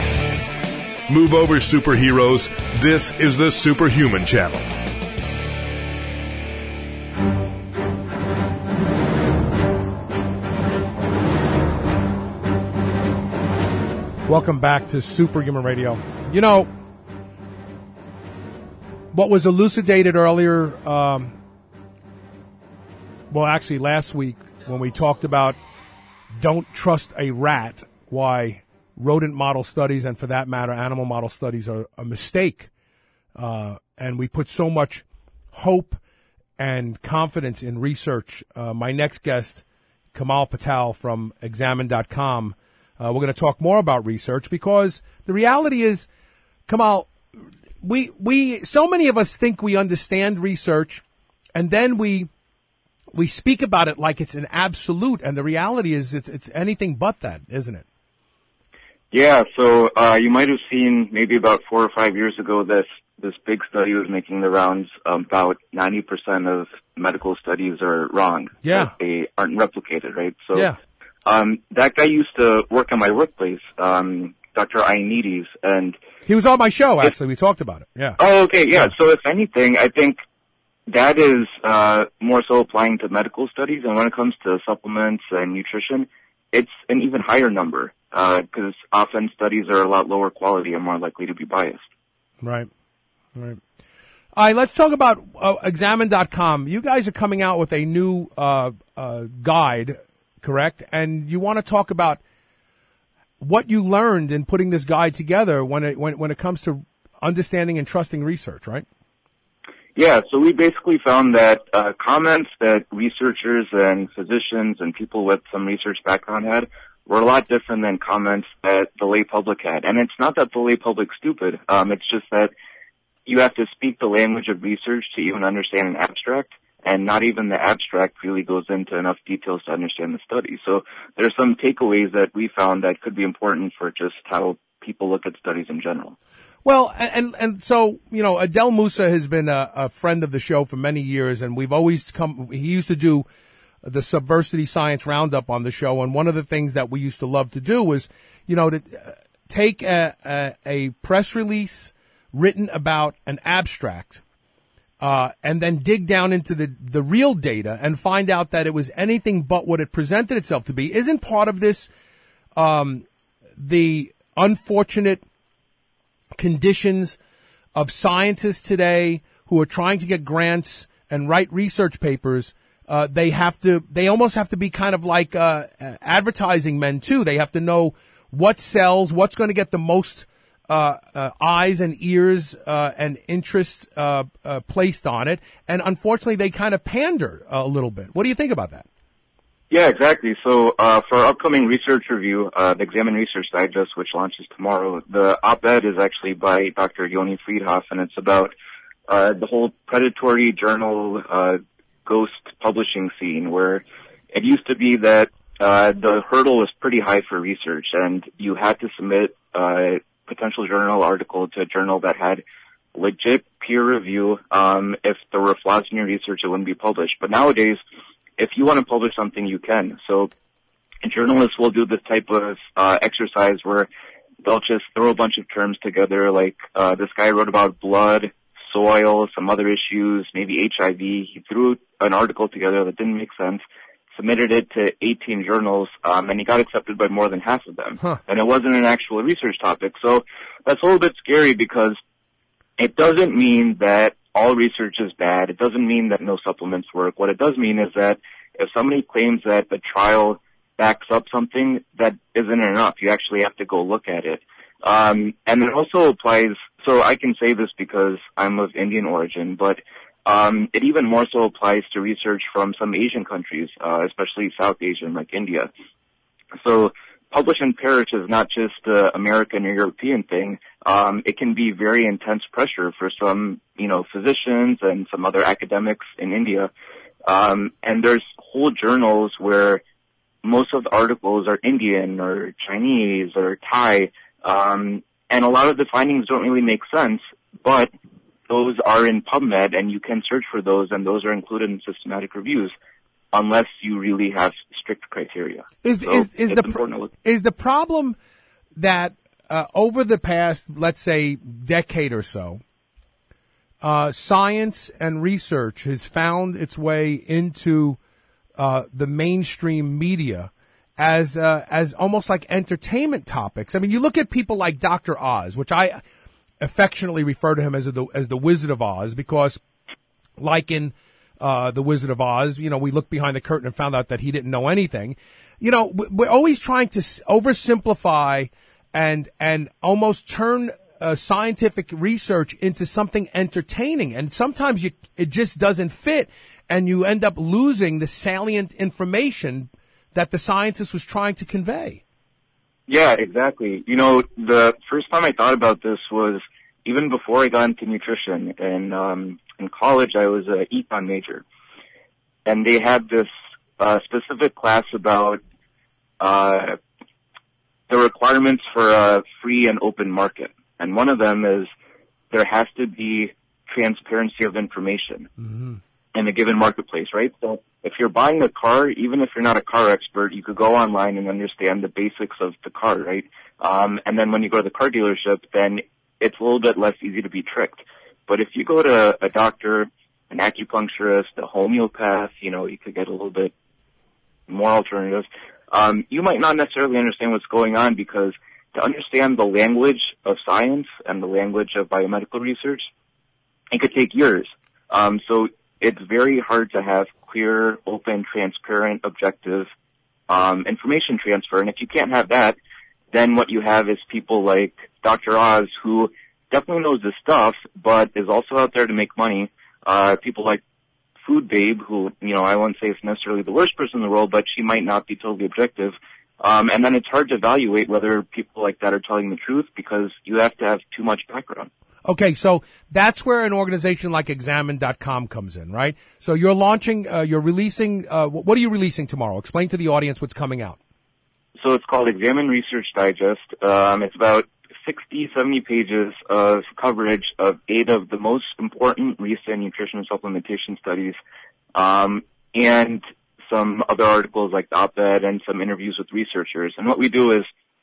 Move over, superheroes. This is the Superhuman Channel. Welcome back to Superhuman Radio. You know, what was elucidated earlier, um, well, actually last week when we talked about don't trust a rat, why rodent model studies and for that matter animal model studies are a mistake. Uh, and we put so much hope and confidence in research. Uh, my next guest, Kamal Patel from examine dot com, Uh, we're going to talk more about research because the reality is, Kamal, we, we, so many of us think we understand research and then we, we speak about it like it's an absolute. And the reality is it's, it's anything but that, isn't it? Yeah. So, uh, you might have seen maybe about four or five years ago this, this big study was making the rounds. Um, about ninety percent of medical studies are wrong. Yeah. They aren't replicated, right? So, yeah. Um, that guy used to work in my workplace, um, Doctor Ioannidis, and he was on my show, actually. We talked about it. Yeah. Oh, okay. Yeah. So if anything, I think that is, uh, more so applying to medical studies. And when it comes to supplements and nutrition, it's an even higher number, uh, because often studies are a lot lower quality and more likely to be biased. Right. Right. All right. Let's talk about uh, examine dot com. You guys are coming out with a new, uh, uh, guide. Correct. And you want to talk about what you learned in putting this guide together when it, when, when it comes to understanding and trusting research, right? Yeah. So we basically found that, uh, comments that researchers and physicians and people with some research background had were a lot different than comments that the lay public had. And it's not that the lay public's stupid. Um, it's just that you have to speak the language of research to even understand an abstract. And not even the abstract really goes into enough details to understand the study. So there's some takeaways that we found that could be important for just how people look at studies in general. Well, and and so, you know, Adel Musa has been a, a friend of the show for many years, and we've always come, he used to do the Subversity Science Roundup on the show, and one of the things that we used to love to do was, you know, to, take a, a, a press release written about an abstract uh, and then dig down into the, the real data and find out that it was anything but what it presented itself to be. Isn't part of this um, the unfortunate conditions of scientists today who are trying to get grants and write research papers? Uh, they have to, they almost have to be kind of like, uh, advertising men too. They have to know what sells, what's going to get the most, uh, uh, eyes and ears, uh, and interest, uh, uh, placed on it. And unfortunately, they kind of pander a little bit. What do you think about that? Yeah, exactly. So, uh, for our upcoming research review, uh, the Examine Research Digest, which launches tomorrow, the op-ed is actually by Doctor Yoni Friedhoff, and it's about, uh, the whole predatory journal, uh, ghost publishing scene, where it used to be that uh the hurdle was pretty high for research, and you had to submit a potential journal article to a journal that had legit peer review. Um if there were flaws in your research, it wouldn't be published. But nowadays, if you want to publish something, you can. So journalists will do this type of uh exercise where they'll just throw a bunch of terms together, like uh this guy wrote about blood, soil, some other issues, maybe H I V. He threw an article together that didn't make sense, submitted it to eighteen journals, um, and he got accepted by more than half of them. Huh. And it wasn't an actual research topic. So that's a little bit scary, because it doesn't mean that all research is bad. It doesn't mean that no supplements work. What it does mean is that if somebody claims that a trial backs up something, that isn't enough. You actually have to go look at it. Um, and it also applies, so I can say this because I'm of Indian origin, but um, it even more so applies to research from some Asian countries, uh, especially South Asian, like India. So publish and perish is not just an American or European thing. Um, it can be very intense pressure for some, you know, physicians and some other academics in India. Um, and there's whole journals where most of the articles are Indian or Chinese or Thai. Um, and a lot of the findings don't really make sense, but those are in PubMed, and you can search for those, and those are included in systematic reviews, unless you really have strict criteria. Is so is, is the pro- is the problem that uh, over the past, let's say, decade or so, uh, science and research has found its way into uh, the mainstream media as uh, as almost like entertainment topics? I mean, you look at people like Doctor Oz, which I affectionately refer to him as the as the Wizard of Oz, because like in uh the Wizard of Oz, you know, we looked behind the curtain and found out that he didn't know anything. You know, we're always trying to oversimplify and and almost turn uh, scientific research into something entertaining, and sometimes you it just doesn't fit, and you end up losing the salient information that the scientist was trying to convey. Yeah, exactly. You know, the first time I thought about this was even before I got into nutrition. And um, in college, I was an econ major, and they had this uh, specific class about uh, the requirements for a free and open market. And one of them is there has to be transparency of information mm-hmm. in a given marketplace, right? So if you're buying a car, even if you're not a car expert, you could go online and understand the basics of the car, right? Um, and then when you go to the car dealership, then it's a little bit less easy to be tricked. But if you go to a doctor, an acupuncturist, a homeopath, you know, you could get a little bit more alternatives. Um, you might not necessarily understand what's going on, because to understand the language of science and the language of biomedical research, it could take years. Um, so it's very hard to have clear, open, transparent, objective um, information transfer. And if you can't have that, then what you have is people like Doctor Oz, who definitely knows his stuff, but is also out there to make money. Uh, people like Food Babe, who, you know, I won't say is necessarily the worst person in the world, but she might not be totally objective. Um, and then it's hard to evaluate whether people like that are telling the truth, because you have to have too much background. Okay, so that's where an organization like Examine dot com comes in, right? So you're launching, uh, you're releasing, uh, what are you releasing tomorrow? Explain to the audience what's coming out. So it's called Examine Research Digest. Um, it's about sixty, seventy pages of coverage of eight of the most important recent nutrition and supplementation studies, um, and some other articles like the op-ed and some interviews with researchers. And what we do is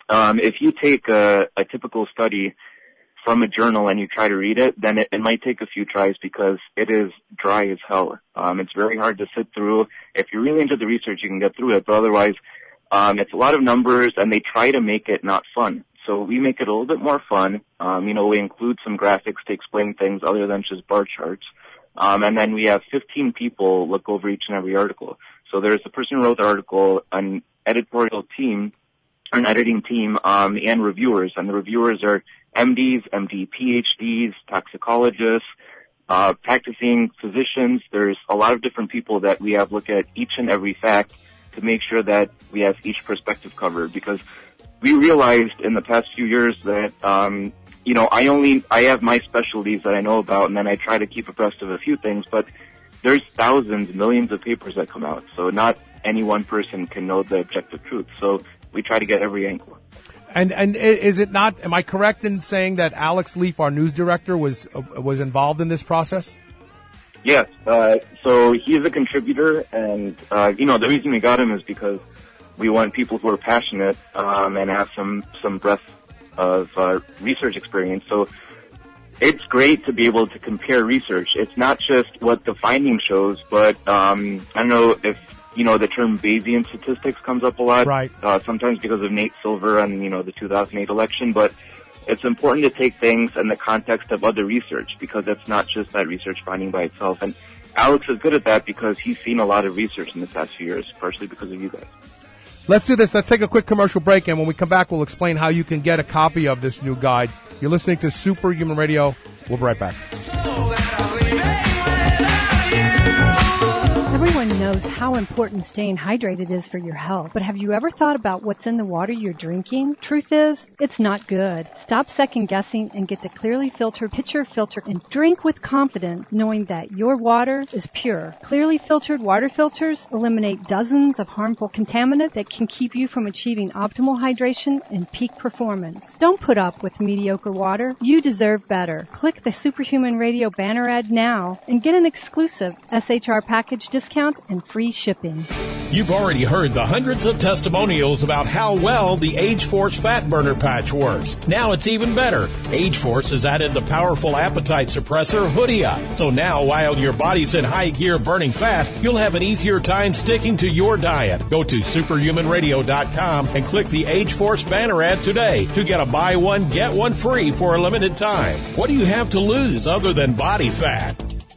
um, if you take a, a typical study from a journal and you try to read it, then it, it might take a few tries because it is dry as hell. Um, it's very hard to sit through. If you're really into the research, you can get through it, but otherwise, um, it's a lot of numbers, and they try to make it not fun. So we make it a little bit more fun. Um, you know, we include some graphics to explain things other than just bar charts. Um, and then we have fifteen people look over each and every article. So there's the person who wrote the article, an editorial team, an editing team, um, and reviewers. And the reviewers are M Ds, M D P H Ds, toxicologists, uh, practicing physicians. There's a lot of different people that we have look at each and every fact to make sure that we have each perspective covered, because we realized in the past few years that, um, you know, I only, I have my specialties that I know about, and then I try to keep abreast of a few things, but there's thousands, millions of papers that come out, so not any one person can know the objective truth. So we try to get every angle. And and is it not? Am I correct in saying that Alex Leaf, our news director, was uh, was involved in this process? Yes. Uh, so he's a contributor, and uh, you know the reason we got him is because we want people who are passionate um, and have some some breadth of uh, research experience. So it's great to be able to compare research. It's not just what the finding shows, but um, I don't know if. You know, the term Bayesian statistics comes up a lot, right? Uh, sometimes because of Nate Silver and, you know, the two thousand eight election, but it's important to take things in the context of other research because it's not just that research finding by itself. And Alex is good at that because he's seen a lot of research in the past few years, partially because of you guys. Let's do this. Let's take a quick commercial break, and when we come back, we'll explain how you can get a copy of this new guide. You're listening to Superhuman Radio. We'll be right back. Everyone knows how important staying hydrated is for your health, but have you ever thought about what's in the water you're drinking? Truth is, it's not good. Stop second guessing and get the clearly filtered pitcher filter and drink with confidence knowing that your water is pure. Clearly filtered water filters eliminate dozens of harmful contaminants that can keep you from achieving optimal hydration and peak performance. Don't put up with mediocre water. You deserve better. Click the Superhuman Radio banner ad now and get an exclusive S H R package discount and free shipping. You've already heard the hundreds of testimonials about how well the Age Force Fat Burner Patch works. Now it's even better. Age Force has added the powerful appetite suppressor Hoodia. So now while your body's in high gear burning fat, you'll have an easier time sticking to your diet. Go to superhuman radio dot com and click the Age Force banner ad today to get a buy one, get one free for a limited time. What do you have to lose other than body fat?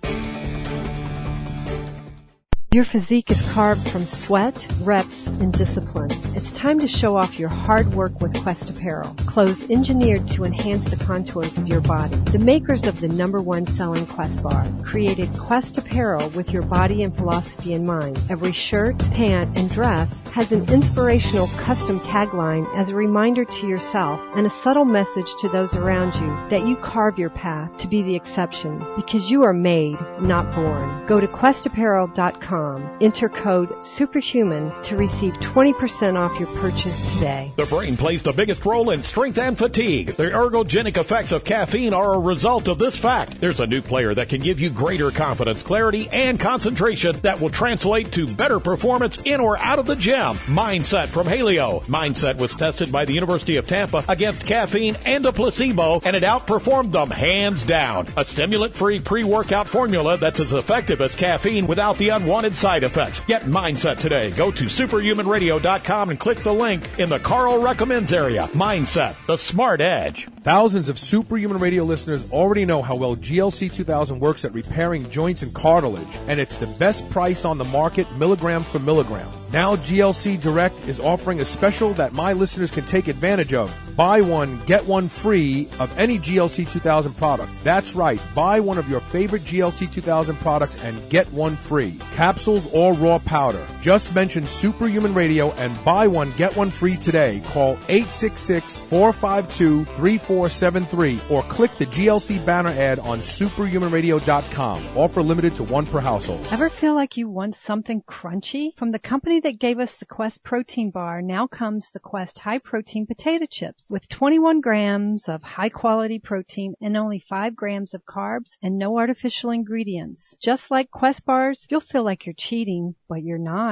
Your physique is carved from sweat, reps, and discipline. It's time to show off your hard work with Quest Apparel. Clothes engineered to enhance the contours of your body. The makers of the number one selling Quest bar created Quest Apparel with your body and philosophy in mind. Every shirt, pant, and dress has an inspirational custom tagline as a reminder to yourself and a subtle message to those around you that you carve your path to be the exception because you are made, not born. Go to quest apparel dot com. Enter code SUPERHUMAN to receive twenty percent off your purchase today. The brain plays the biggest role in strength and fatigue. The ergogenic effects of caffeine are a result of this fact. There's a new player that can give you greater confidence, clarity, and concentration that will translate to better performance in or out of the gym. Mindset from Haleo. Mindset was tested by the University of Tampa against caffeine and a placebo, and it outperformed them hands down. A stimulant-free pre-workout formula that's as effective as caffeine without the unwanted side effects. Get Mindset today. Go to superhuman radio dot com and click the link in the Carl Recommends area. Mindset, the smart edge. Thousands of Superhuman Radio listeners already know how well G L C two thousand works at repairing joints and cartilage, and it's the best price on the market, milligram for milligram. Now G L C Direct is offering a special that my listeners can take advantage of. Buy one, get one free of any G L C two thousand product. That's right. Buy one of your favorite G L C two thousand products and get one free. Capsules or raw powder. Just mention Superhuman Radio and buy one, get one free today. Call eight six six, four five two, three four seven three or click the G L C banner ad on superhuman radio dot com. Offer limited to one per household. Ever feel like you want something crunchy? From the company that gave us the Quest protein bar, now comes the Quest high protein potato chips with twenty-one grams of high quality protein and only five grams of carbs and no artificial ingredients. Just like Quest bars, you'll feel like you're cheating, but you're not.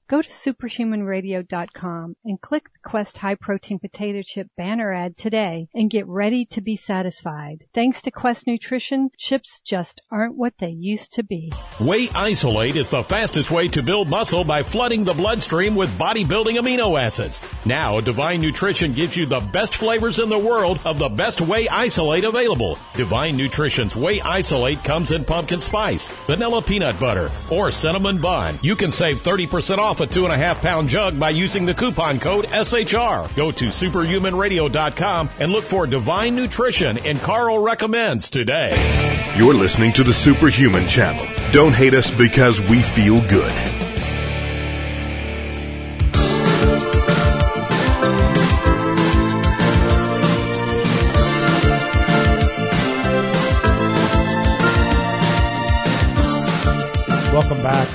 Go to superhuman radio dot com and click the Quest High Protein Potato Chip banner ad today and get ready to be satisfied. Thanks to Quest Nutrition, chips just aren't what they used to be. Whey Isolate is the fastest way to build muscle by flooding the bloodstream with bodybuilding amino acids. Now, Divine Nutrition gives you the best flavors in the world of the best Whey Isolate available. Divine Nutrition's Whey Isolate comes in pumpkin spice, vanilla peanut butter, or cinnamon bun. You can save thirty percent off a two and a half pound jug by using the coupon code S H R. Go to superhuman radio dot com and look for Divine Nutrition and Carl Recommends today. You're listening to the Superhuman Channel. Don't hate us because we feel good. Welcome back.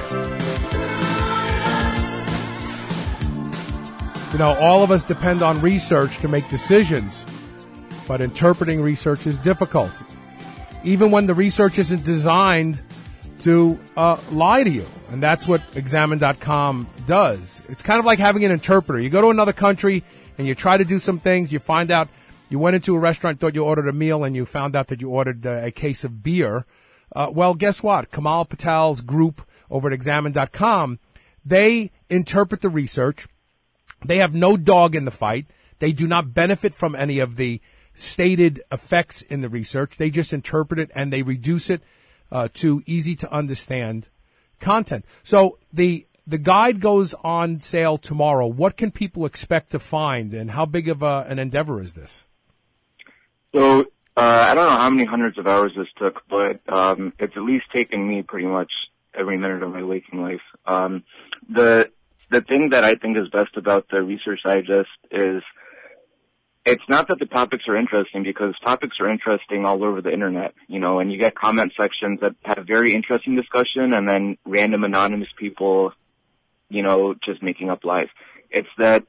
You know, all of us depend on research to make decisions, but interpreting research is difficult. Even when the research isn't designed to uh, lie to you. And that's what examine dot com does. It's kind of like having an interpreter. You go to another country and you try to do some things. You find out you went into a restaurant, thought you ordered a meal, and you found out that you ordered uh, a case of beer. Uh, well, guess what? Kamal Patel's group over at examine dot com, they interpret the research. They have no dog in the fight. They do not benefit from any of the stated effects in the research. They just interpret it and they reduce it uh, to easy to understand content. So the the guide goes on sale tomorrow. What can people expect to find, and how big of a, an endeavor is this? So uh, I don't know how many hundreds of hours this took, but um, it's at least taken me pretty much every minute of my waking life. Um, the the thing that I think is best about the Research Digest is it's not that the topics are interesting, because topics are interesting all over the internet, you know, and you get comment sections that have very interesting discussion and then random anonymous people, you know, just making up lies. It's that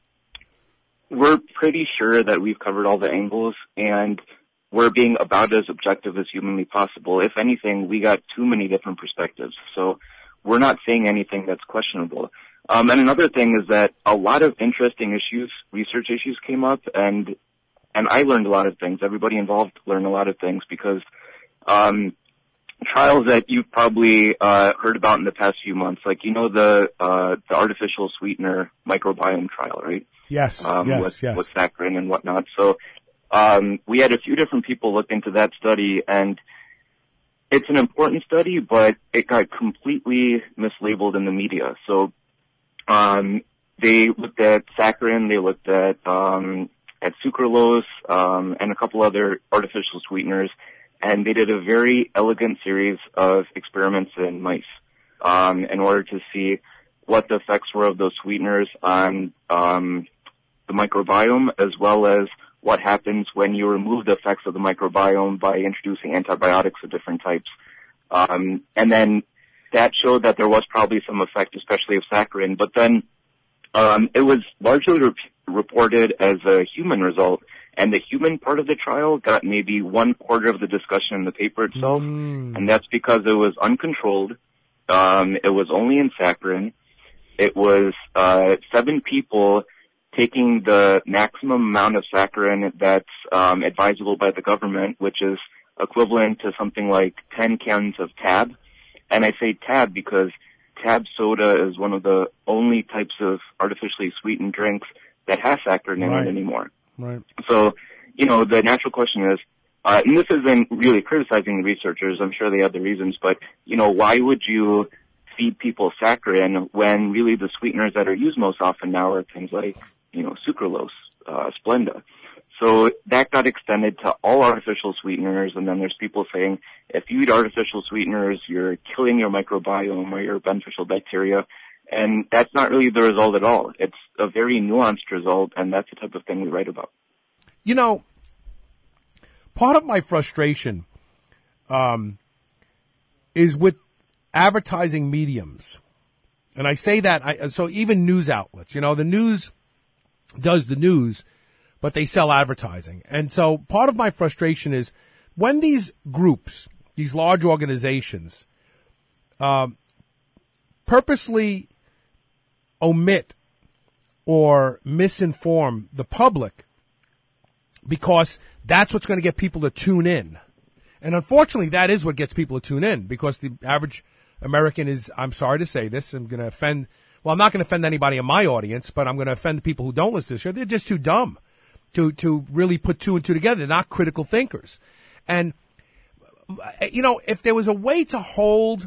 we're pretty sure that we've covered all the angles, and we're being about as objective as humanly possible. If anything, we got too many different perspectives. So we're not saying anything that's questionable. Um, and another thing is that a lot of interesting issues, research issues came up, and and I learned a lot of things. Everybody involved learned a lot of things, because um, trials that you've probably uh, heard about in the past few months, like, you know, the uh, the artificial sweetener microbiome trial, right? Yes, um, yes, with, yes. with saccharin and whatnot. So um, we had a few different people look into that study, and it's an important study, but it got completely mislabeled in the media. So Um, they looked at saccharin, they looked at, um, at sucralose, um, and a couple other artificial sweeteners, and they did a very elegant series of experiments in mice, um, in order to see what the effects were of those sweeteners on, um, the microbiome, as well as what happens when you remove the effects of the microbiome by introducing antibiotics of different types. Um, and then that showed that there was probably some effect, especially of saccharin, but then um, it was largely re- reported as a human result, and the human part of the trial got maybe one quarter of the discussion in the paper itself, mm. and that's because it was uncontrolled. Um, it was only in saccharin. It was uh, seven people taking the maximum amount of saccharin that's um, advisable by the government, which is equivalent to something like ten cans of Tab. And I say Tab because Tab soda is one of the only types of artificially sweetened drinks that has saccharin in Right. it anymore. Right. So, you know, the natural question is, uh, and this isn't really criticizing the researchers, I'm sure they have the reasons, but, you know, why would you feed people saccharin when really the sweeteners that are used most often now are things like, you know, sucralose, uh, Splenda. So that got extended to all artificial sweeteners, and then there's people saying if you eat artificial sweeteners, you're killing your microbiome or your beneficial bacteria, and that's not really the result at all. It's a very nuanced result, and that's the type of thing we write about. You know, part of my frustration um, is with advertising mediums, and I say that, I, so even news outlets, you know, the news does the news, but they sell advertising. And so part of my frustration is when these groups, these large organizations, um, purposely omit or misinform the public because that's what's going to get people to tune in. And unfortunately, that is what gets people to tune in because the average American is, I'm sorry to say this, I'm going to offend, well, I'm not going to offend anybody in my audience, but I'm going to offend the people who don't listen to this show. They're just too dumb to, to really put two and two together. They're not critical thinkers. And, you know, if there was a way to hold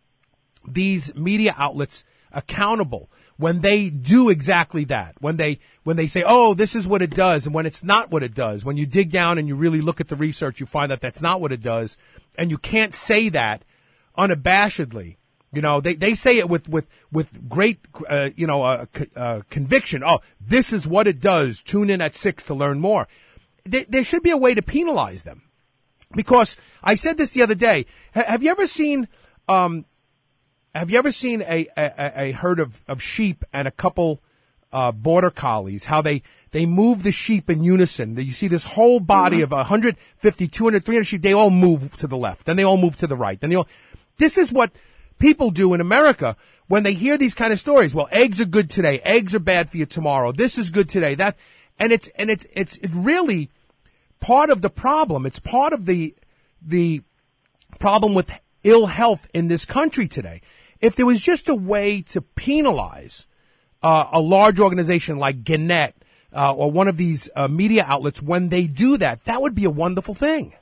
these media outlets accountable when they do exactly that, when they when they say, oh, this is what it does, and when it's not what it does, when you dig down and you really look at the research, you find that that's not what it does, and you can't say that unabashedly. You know, they, they say it with, with, with great, uh, you know, uh, uh, conviction. Oh, this is what it does. Tune in at six to learn more. There, there should be a way to penalize them. Because I said this the other day. H- have you ever seen, um, have you ever seen a, a, a herd of, of sheep and a couple, uh, border collies, how they, they move the sheep in unison? You see this whole body mm-hmm. of one hundred fifty, two hundred, three hundred sheep. They all move to the left. Then they all move to the right. Then they all, this is what people do in America when they hear these kind of stories. Well, eggs are good today. Eggs are bad for you tomorrow. This is good today. That, and it's, and it's, it's, it's really part of the problem. It's part of the, the problem with ill health in this country today. If there was just a way to penalize, uh, a large organization like Gannett, uh, or one of these, uh, media outlets when they do that, that would be a wonderful thing.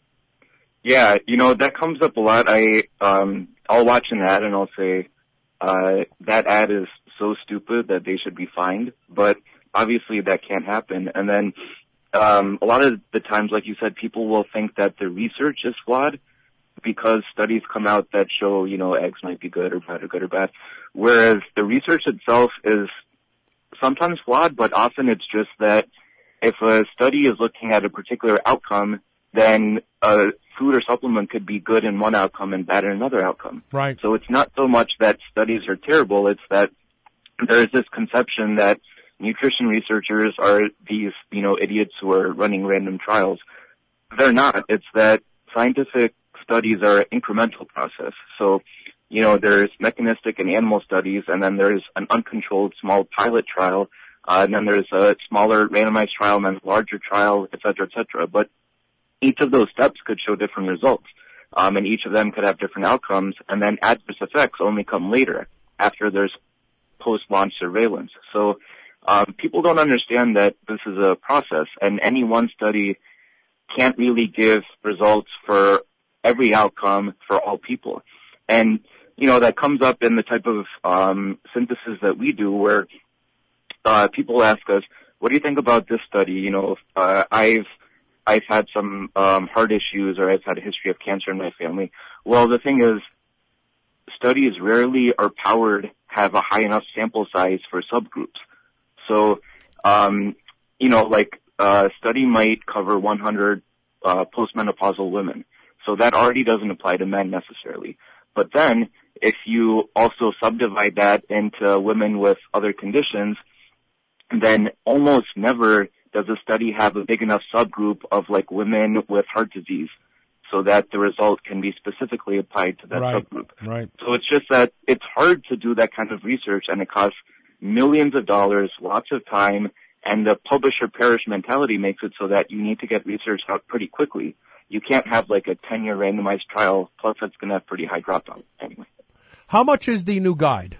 Yeah, you know, that comes up a lot. I, um, I'll watch an ad and I'll say, uh, that ad is so stupid that they should be fined, but obviously that can't happen. And then, um, a lot of the times, like you said, people will think that the research is flawed because studies come out that show, you know, eggs might be good or bad or good or bad. Whereas the research itself is sometimes flawed, but often it's just that if a study is looking at a particular outcome, then a food or supplement could be good in one outcome and bad in another outcome. Right. So it's not so much that studies are terrible, it's that there is this conception that nutrition researchers are these, you know, idiots who are running random trials. They're not. It's that scientific studies are an incremental process. So, you know, there's mechanistic and animal studies, and then there's an uncontrolled small pilot trial, uh, and then there's a smaller randomized trial, and then a larger trial, et cetera, et cetera. But each of those steps could show different results, um, and each of them could have different outcomes, and then adverse effects only come later, after there's post-launch surveillance. So um, people don't understand that this is a process, and any one study can't really give results for every outcome for all people. And, you know, that comes up in the type of um, synthesis that we do, where uh, people ask us, what do you think about this study? You know, uh, I've I've had some um, heart issues, or I've had a history of cancer in my family. Well, the thing is, studies rarely are powered, have a high enough sample size for subgroups. So, um, you know, like a study might cover one hundred uh, postmenopausal women. So that already doesn't apply to men necessarily. But then, if you also subdivide that into women with other conditions, then almost never does a study have a big enough subgroup of like women with heart disease so that the result can be specifically applied to that right, subgroup. Right. So it's just that it's hard to do that kind of research, and it costs millions of dollars, lots of time, and the publisher perish mentality makes it so that you need to get research out pretty quickly. You can't have like a ten-year randomized trial, plus that's going to have pretty high dropout anyway. How much is the new guide?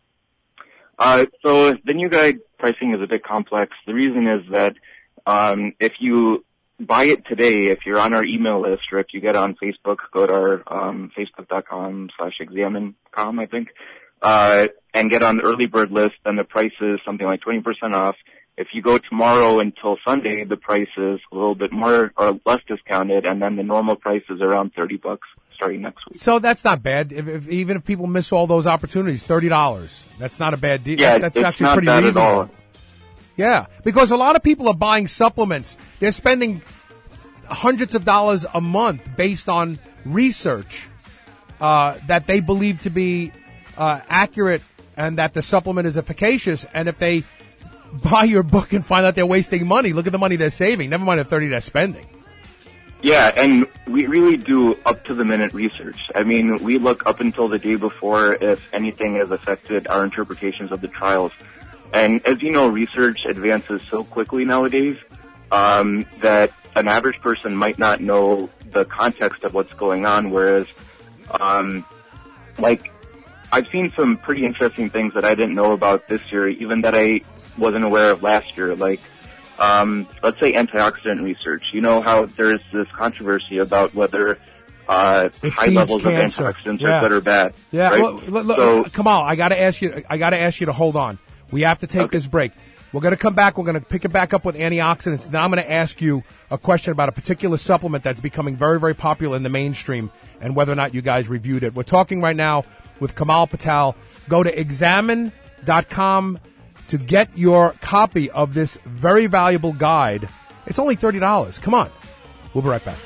Uh, so the new guide pricing is a bit complex. The reason is that um, if you buy it today, if you're on our email list, or if you get on Facebook, go to our um, facebook.com slash examine.com, I think, uh, and get on the early bird list, then the price is something like twenty percent off. If you go tomorrow until Sunday, the price is a little bit more or less discounted, and then the normal price is around thirty bucks starting next week. So that's not bad. If, if, even if people miss all those opportunities, thirty dollars. That's not a bad deal. Yeah, that's it's actually not pretty bad reasonable. at all. Yeah, because a lot of people are buying supplements. They're spending hundreds of dollars a month based on research uh, that they believe to be uh, accurate and that the supplement is efficacious. And if they buy your book and find out they're wasting money, look at the money they're saving. Never mind the thirty they're spending. Yeah, and we really do up-to-the-minute research. I mean, we look up until the day before if anything has affected our interpretations of the trials. And as you know, research advances so quickly nowadays um, that an average person might not know the context of what's going on, whereas, um, like, I've seen some pretty interesting things that I didn't know about this year, even that I wasn't aware of last year, like, Um, let's say antioxidant research. You know how there's this controversy about whether uh, high levels cancer. of antioxidants yeah. are good or bad. Yeah, right? look, look, so, Kamal, I got to ask you. I got to ask you to hold on. We have to take okay. this break. We're going to come back. We're going to pick it back up with antioxidants. Now I'm going to ask you a question about a particular supplement that's becoming very, very popular in the mainstream, and whether or not you guys reviewed it. We're talking right now with Kamal Patel. Go to examine dot com. to get your copy of this very valuable guide. It's only thirty dollars. Come on. We'll be right back.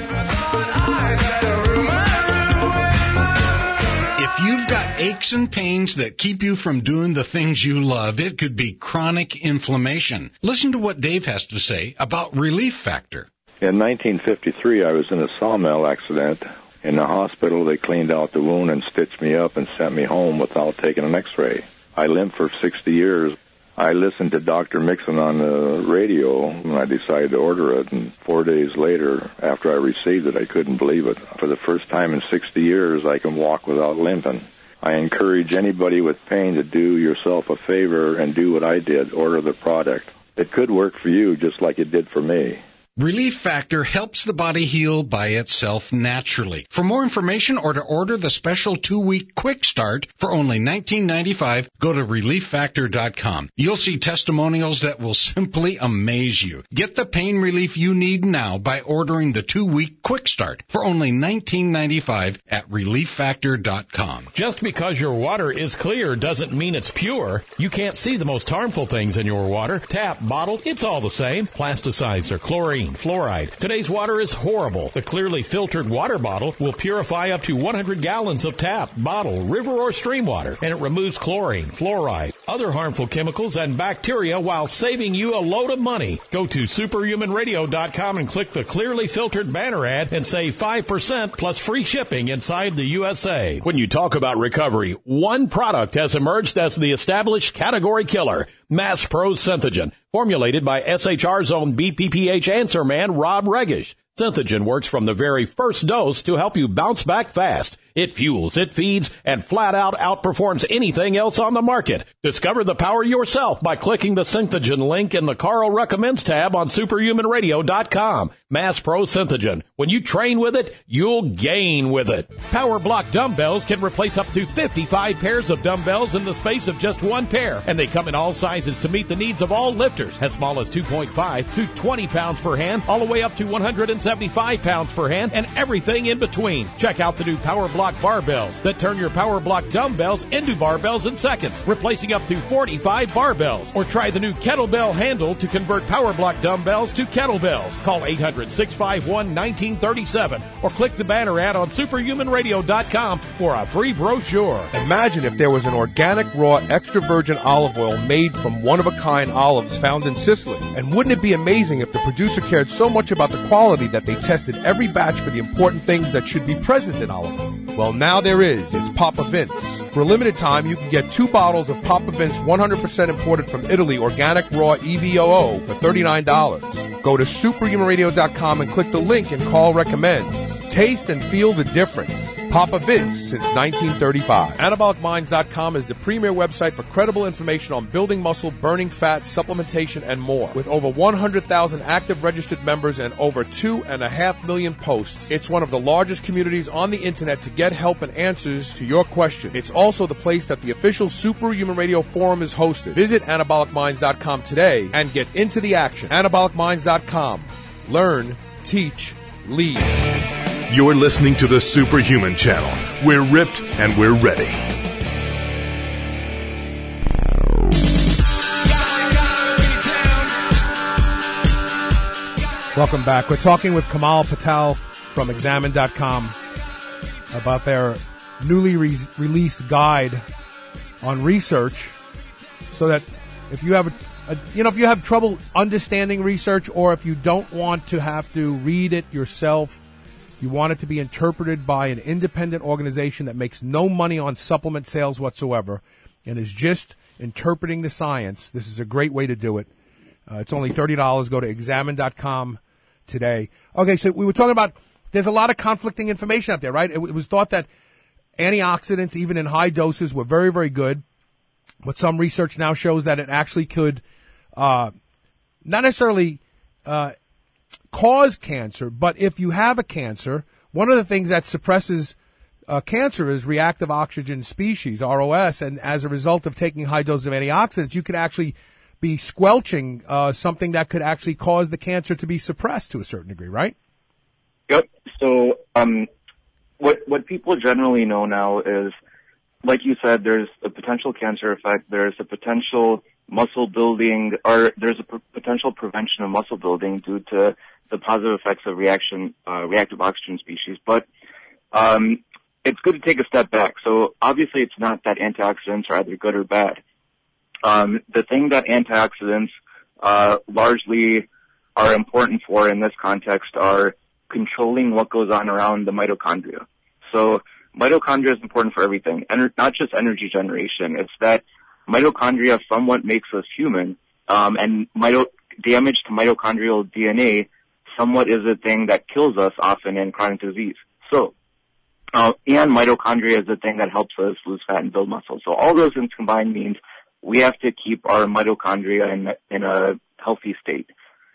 If you've got aches and pains that keep you from doing the things you love, it could be chronic inflammation. Listen to what Dave has to say about Relief Factor. In nineteen fifty-three, I was in a sawmill accident. In the hospital, they cleaned out the wound and stitched me up and sent me home without taking an x-ray. I limped for sixty years. I listened to Doctor Mixon on the radio, and I decided to order it. And four days later, after I received it, I couldn't believe it. For the first time in sixty years, I can walk without limping. I encourage anybody with pain to do yourself a favor and do what I did, order the product. It could work for you just like it did for me. Relief Factor helps the body heal by itself naturally. For more information or to order the special two-week quick start for only nineteen ninety-five dollars, go to relief factor dot com. You'll see testimonials that will simply amaze you. Get the pain relief you need now by ordering the two-week quick start for only nineteen ninety-five dollars at relief factor dot com. Just because your water is clear doesn't mean it's pure. You can't see the most harmful things in your water. Tap, bottle, it's all the same. Plasticizer, chlorine, fluoride. Today's water is horrible. The clearly filtered water bottle will purify up to one hundred gallons of tap, bottle, river, or stream water, and it removes chlorine, fluoride, other harmful chemicals, and bacteria while saving you a load of money. Go to superhuman radio dot com and click the clearly filtered banner ad and save five percent plus free shipping inside the U S A. When you talk about recovery, one product has emerged as the established category killer, Mass Pro Synthogen. Formulated by S H R's own B P P H answer man, Rob Regish. Synthogen works from the very first dose to help you bounce back fast. It fuels, it feeds, and flat out outperforms anything else on the market. Discover the power yourself by clicking the Synthogen link in the Carl Recommends tab on superhuman radio dot com. Mass Pro Synthogen. When you train with it, you'll gain with it. Power Block dumbbells can replace up to fifty-five pairs of dumbbells in the space of just one pair, and they come in all sizes to meet the needs of all lifters, as small as two point five to twenty pounds per hand, all the way up to one hundred seventy-five pounds per hand, and everything in between. Check out the new Power Block barbells that turn your Power Block dumbbells into barbells in seconds, replacing up to forty-five barbells. Or try the new kettlebell handle to convert Power Block dumbbells to kettlebells. Call eight hundred, six five one, one nine three seven or click the banner ad on superhuman radio dot com for a free brochure. Imagine if there was an organic, raw, extra virgin olive oil made from one-of-a-kind olives found in Sicily. And wouldn't it be amazing if the producer cared so much about the quality that they tested every batch for the important things that should be present in olive oil? Well, now there is. It's Papa Vince. For a limited time, you can get two bottles of Papa Vince one hundred percent imported from Italy organic raw E V O O for thirty-nine dollars. Go to superhuman radio dot com and click the link and Carl Recommends. Taste and feel the difference. Papa Vince since nineteen thirty-five. anabolic minds dot com is the premier website for credible information on building muscle, burning fat, supplementation, and more. With over one hundred thousand active registered members and over two and a half million posts, it's one of the largest communities on the internet to get help and answers to your questions. It's also the place that the official Superhuman Radio Forum is hosted. Visit anabolic minds dot com today and get into the action. anabolic minds dot com. Learn, teach, lead. You're listening to the Superhuman Channel. We're ripped and we're ready. Welcome back. We're talking with Kamal Patel from examine dot com about their newly re- released guide on research, so that if you have a uh, you know, if you have trouble understanding research, or if you don't want to have to read it yourself, you want it to be interpreted by an independent organization that makes no money on supplement sales whatsoever and is just interpreting the science, this is a great way to do it. Uh, it's only thirty dollars. Go to examine dot com today. Okay, so we were talking about there's a lot of conflicting information out there, right? It, it was thought that antioxidants, even in high doses, were very, very good. But some research now shows that it actually could uh, not necessarily uh, cause cancer, but if you have a cancer, one of the things that suppresses uh, cancer is reactive oxygen species, R O S, and as a result of taking high doses of antioxidants, you could actually be squelching uh, something that could actually cause the cancer to be suppressed to a certain degree, right? Yep. So um, what what people generally know now is, like you said, there's a potential cancer effect, there's a potential muscle building, or there's a p- potential prevention of muscle building due to the positive effects of reaction, uh, reactive oxygen species. But um, it's good to take a step back. So obviously it's not that antioxidants are either good or bad. Um, the thing that antioxidants uh, largely are important for in this context are controlling what goes on around the mitochondria. So mitochondria is important for everything, Ener- not just energy generation. It's that mitochondria somewhat makes us human, um, and mito- damage to mitochondrial D N A somewhat is a thing that kills us often in chronic disease. So, uh, and mitochondria is the thing that helps us lose fat and build muscle. So all those things combined means we have to keep our mitochondria in, in a healthy state.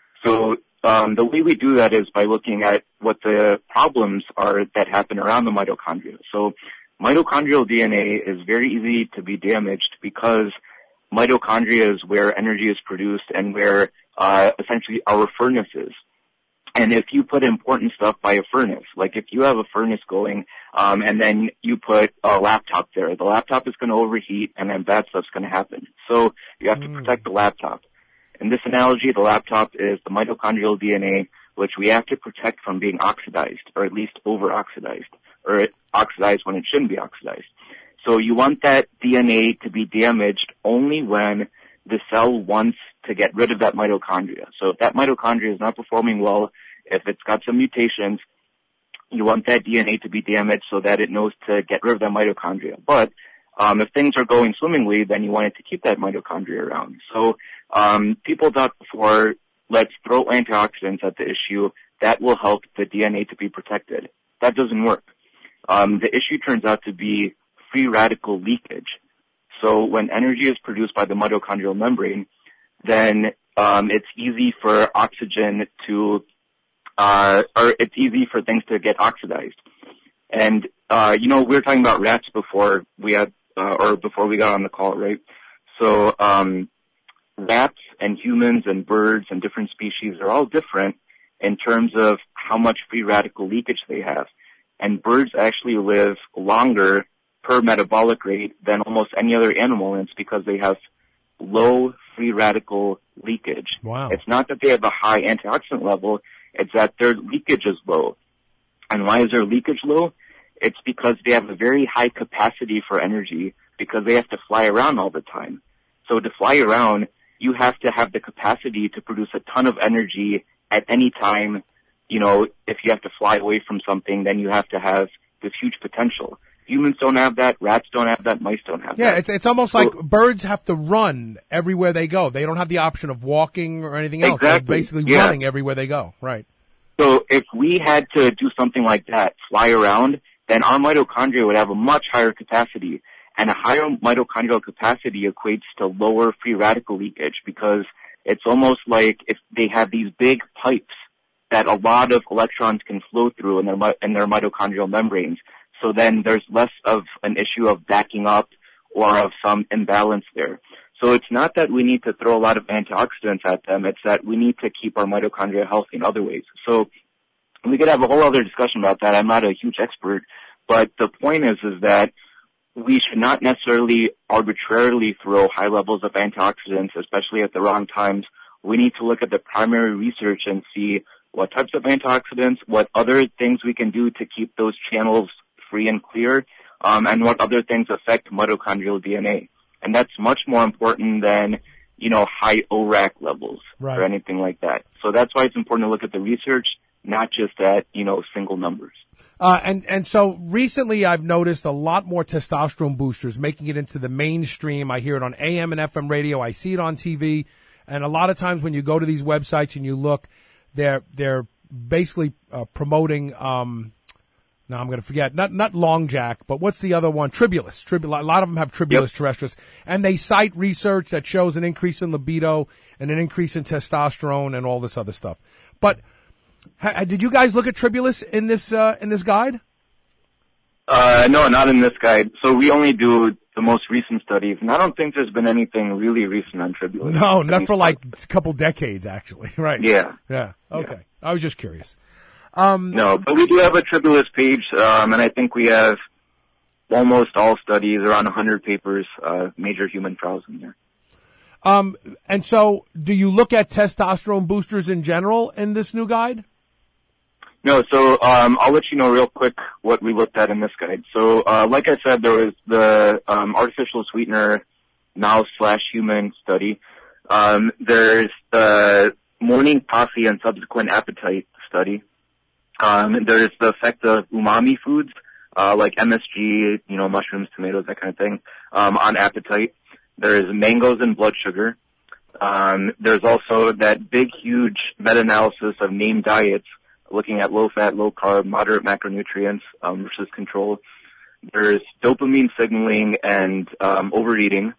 So um, the way we do that is by looking at what the problems are that happen around the mitochondria. So mitochondrial D N A is very easy to be damaged because mitochondria is where energy is produced and where uh, essentially our furnace is. And if you put important stuff by a furnace, like if you have a furnace going um, and then you put a laptop there, the laptop is going to overheat and then bad stuff's going to happen. So you have to protect the laptop. In this analogy, the laptop is the mitochondrial D N A, which we have to protect from being oxidized, or at least over-oxidized, or oxidized when it shouldn't be oxidized. So you want that D N A to be damaged only when the cell wants to get rid of that mitochondria. So if that mitochondria is not performing well, if it's got some mutations, you want that D N A to be damaged so that it knows to get rid of that mitochondria. But um, if things are going swimmingly, then you want it to keep that mitochondria around. So um, people thought before, let's throw antioxidants at the issue. That will help the D N A to be protected. That doesn't work. Um, the issue turns out to be free radical leakage. So when energy is produced by the mitochondrial membrane, then um, it's easy for oxygen to, uh, or it's easy for things to get oxidized. And uh, you know, we were talking about rats before we had, uh, or before we got on the call, right? So um, rats and humans and birds and different species are all different in terms of how much free radical leakage they have. And birds actually live longer per metabolic rate than almost any other animal, and it's because they have low free radical leakage. Wow. It's not that they have a high antioxidant level, it's that their leakage is low. And why is their leakage low? It's because they have a very high capacity for energy because they have to fly around all the time. So to fly around, you have to have the capacity to produce a ton of energy at any time. You know, if you have to fly away from something, then you have to have this huge potential. Humans don't have that. Rats don't have that. Mice don't have yeah, that. Yeah, it's it's almost so, like birds have to run everywhere they go. They don't have the option of walking or anything else. Exactly. They're basically yeah. running everywhere they go. Right. So if we had to do something like that, fly around, then our mitochondria would have a much higher capacity. And a higher mitochondrial capacity equates to lower free radical leakage because it's almost like if they have these big pipes that a lot of electrons can flow through in their, in their mitochondrial membranes. So then there's less of an issue of backing up or of some imbalance there. So it's not that we need to throw a lot of antioxidants at them. It's that we need to keep our mitochondria healthy in other ways. So we could have a whole other discussion about that. I'm not a huge expert, but the point is, is that we should not necessarily arbitrarily throw high levels of antioxidants, especially at the wrong times. We need to look at the primary research and see what types of antioxidants, what other things we can do to keep those channels free and clear, um, and what other things affect mitochondrial D N A. And that's much more important than you know, high O R A C levels Right. or anything like that. So that's why it's important to look at the research, not just at, you know, single numbers. Uh, and, and so recently I've noticed a lot more testosterone boosters making it into the mainstream. I hear it on A M and F M radio. I see it on T V. And a lot of times when you go to these websites and you look, they're, they're basically, uh, promoting, um, now I'm going to forget, not, not Long Jack, but what's the other one? Tribulus. Tribulus. A lot of them have Tribulus Yep. terrestris. And they cite research that shows an increase in libido and an increase in testosterone and all this other stuff. But, Ha, did you guys look at Tribulus in this uh, in this guide? Uh, no, not in this guide. So we only do the most recent studies, and I don't think there's been anything really recent on Tribulus. No, not for like a couple decades, actually. Right? Yeah. Yeah. Okay. I was just curious. Um, no, but we do have a Tribulus page, um, and I think we have almost all studies, around one hundred papers, uh, major human trials in there. Um, and so, do you look at testosterone boosters in general in this new guide? No, so um, I'll let you know real quick what we looked at in this guide. So, uh, like I said, there was the um, artificial sweetener mouse slash human study. Um, there's the morning coffee and subsequent appetite study. Um, there's the effect of umami foods, uh, like M S G, you know, mushrooms, tomatoes, that kind of thing, um, on appetite. There's mangoes and blood sugar. Um, there's also that big, huge meta-analysis of named diets, looking at low-fat, low-carb, moderate macronutrients um, versus control. There's dopamine signaling and um, overeating,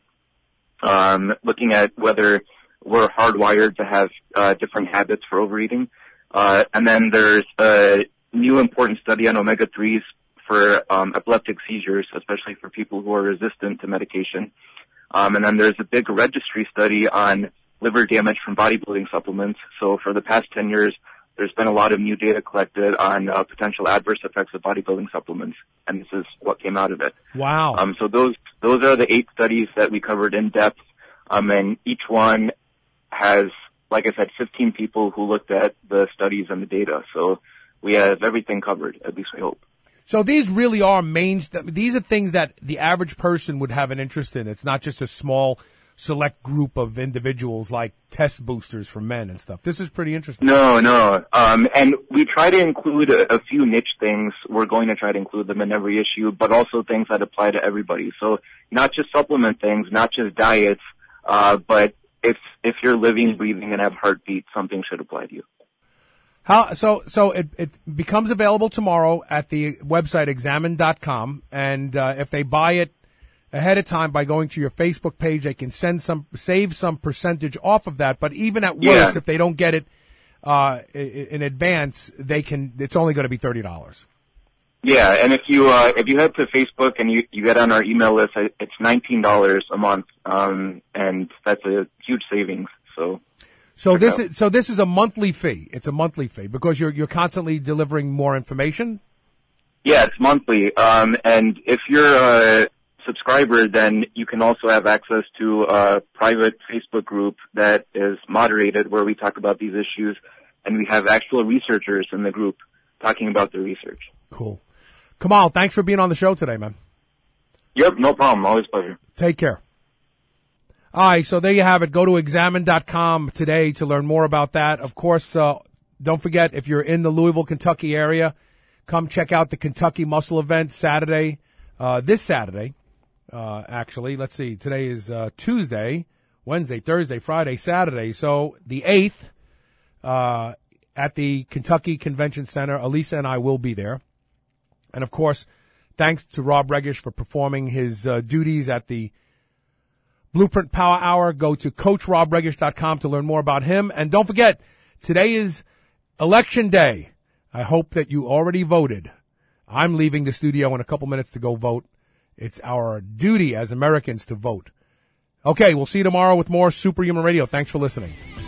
um, looking at whether we're hardwired to have uh, different habits for overeating. Uh, and then there's a new important study on omega threes for um, epileptic seizures, especially for people who are resistant to medication. Um, and then there's a big registry study on liver damage from bodybuilding supplements. So for the past ten years, there's been a lot of new data collected on uh, potential adverse effects of bodybuilding supplements, and this is what came out of it. Wow. Um, so those those are the eight studies that we covered in depth, um, and each one has, like I said, fifteen people who looked at the studies and the data. So we have everything covered, at least we hope. So these really are main, these are things that the average person would have an interest in. It's not just a small select group of individuals like test boosters for men and stuff. This is pretty interesting. No, no. Um, and we try to include a, a few niche things. We're going to try to include them in every issue, but also things that apply to everybody. So not just supplement things, not just diets, uh, but if, if you're living, breathing, and have heartbeat, something should apply to you. How, so, so it, it becomes available tomorrow at the website examine dot com, and, uh, if they buy it ahead of time by going to your Facebook page, they can send some, save some percentage off of that. But even at Yeah. worst, if they don't get it, uh, in advance, they can, it's only going to be thirty dollars. Yeah, and if you, uh, if you head to Facebook and you, you get on our email list, it's nineteen dollars a month, um, and that's a huge savings, so. So this is, so this is a monthly fee. It's a monthly fee because you're, you're constantly delivering more information. Yeah, it's monthly. Um, and if you're a subscriber, then you can also have access to a private Facebook group that is moderated where we talk about these issues, and we have actual researchers in the group talking about the research. Cool. Kamal, thanks for being on the show today, man. Yep, no problem. Always a pleasure. Take care. All right, so there you have it. Go to examine dot com today to learn more about that. Of course, uh, don't forget, if you're in the Louisville, Kentucky area, come check out the Kentucky Muscle event Saturday, uh, this Saturday, uh, actually. Let's see, today is uh, Tuesday, Wednesday, Thursday, Friday, Saturday. So the eighth uh, at the Kentucky Convention Center. Elisa and I will be there. And, of course, thanks to Rob Regish for performing his uh, duties at the Blueprint Power Hour. Go to coach rob regish dot com to learn more about him. And don't forget, today is Election Day. I hope that you already voted. I'm leaving the studio in a couple minutes to go vote. It's our duty as Americans to vote. Okay, we'll see you tomorrow with more Superhuman Radio. Thanks for listening.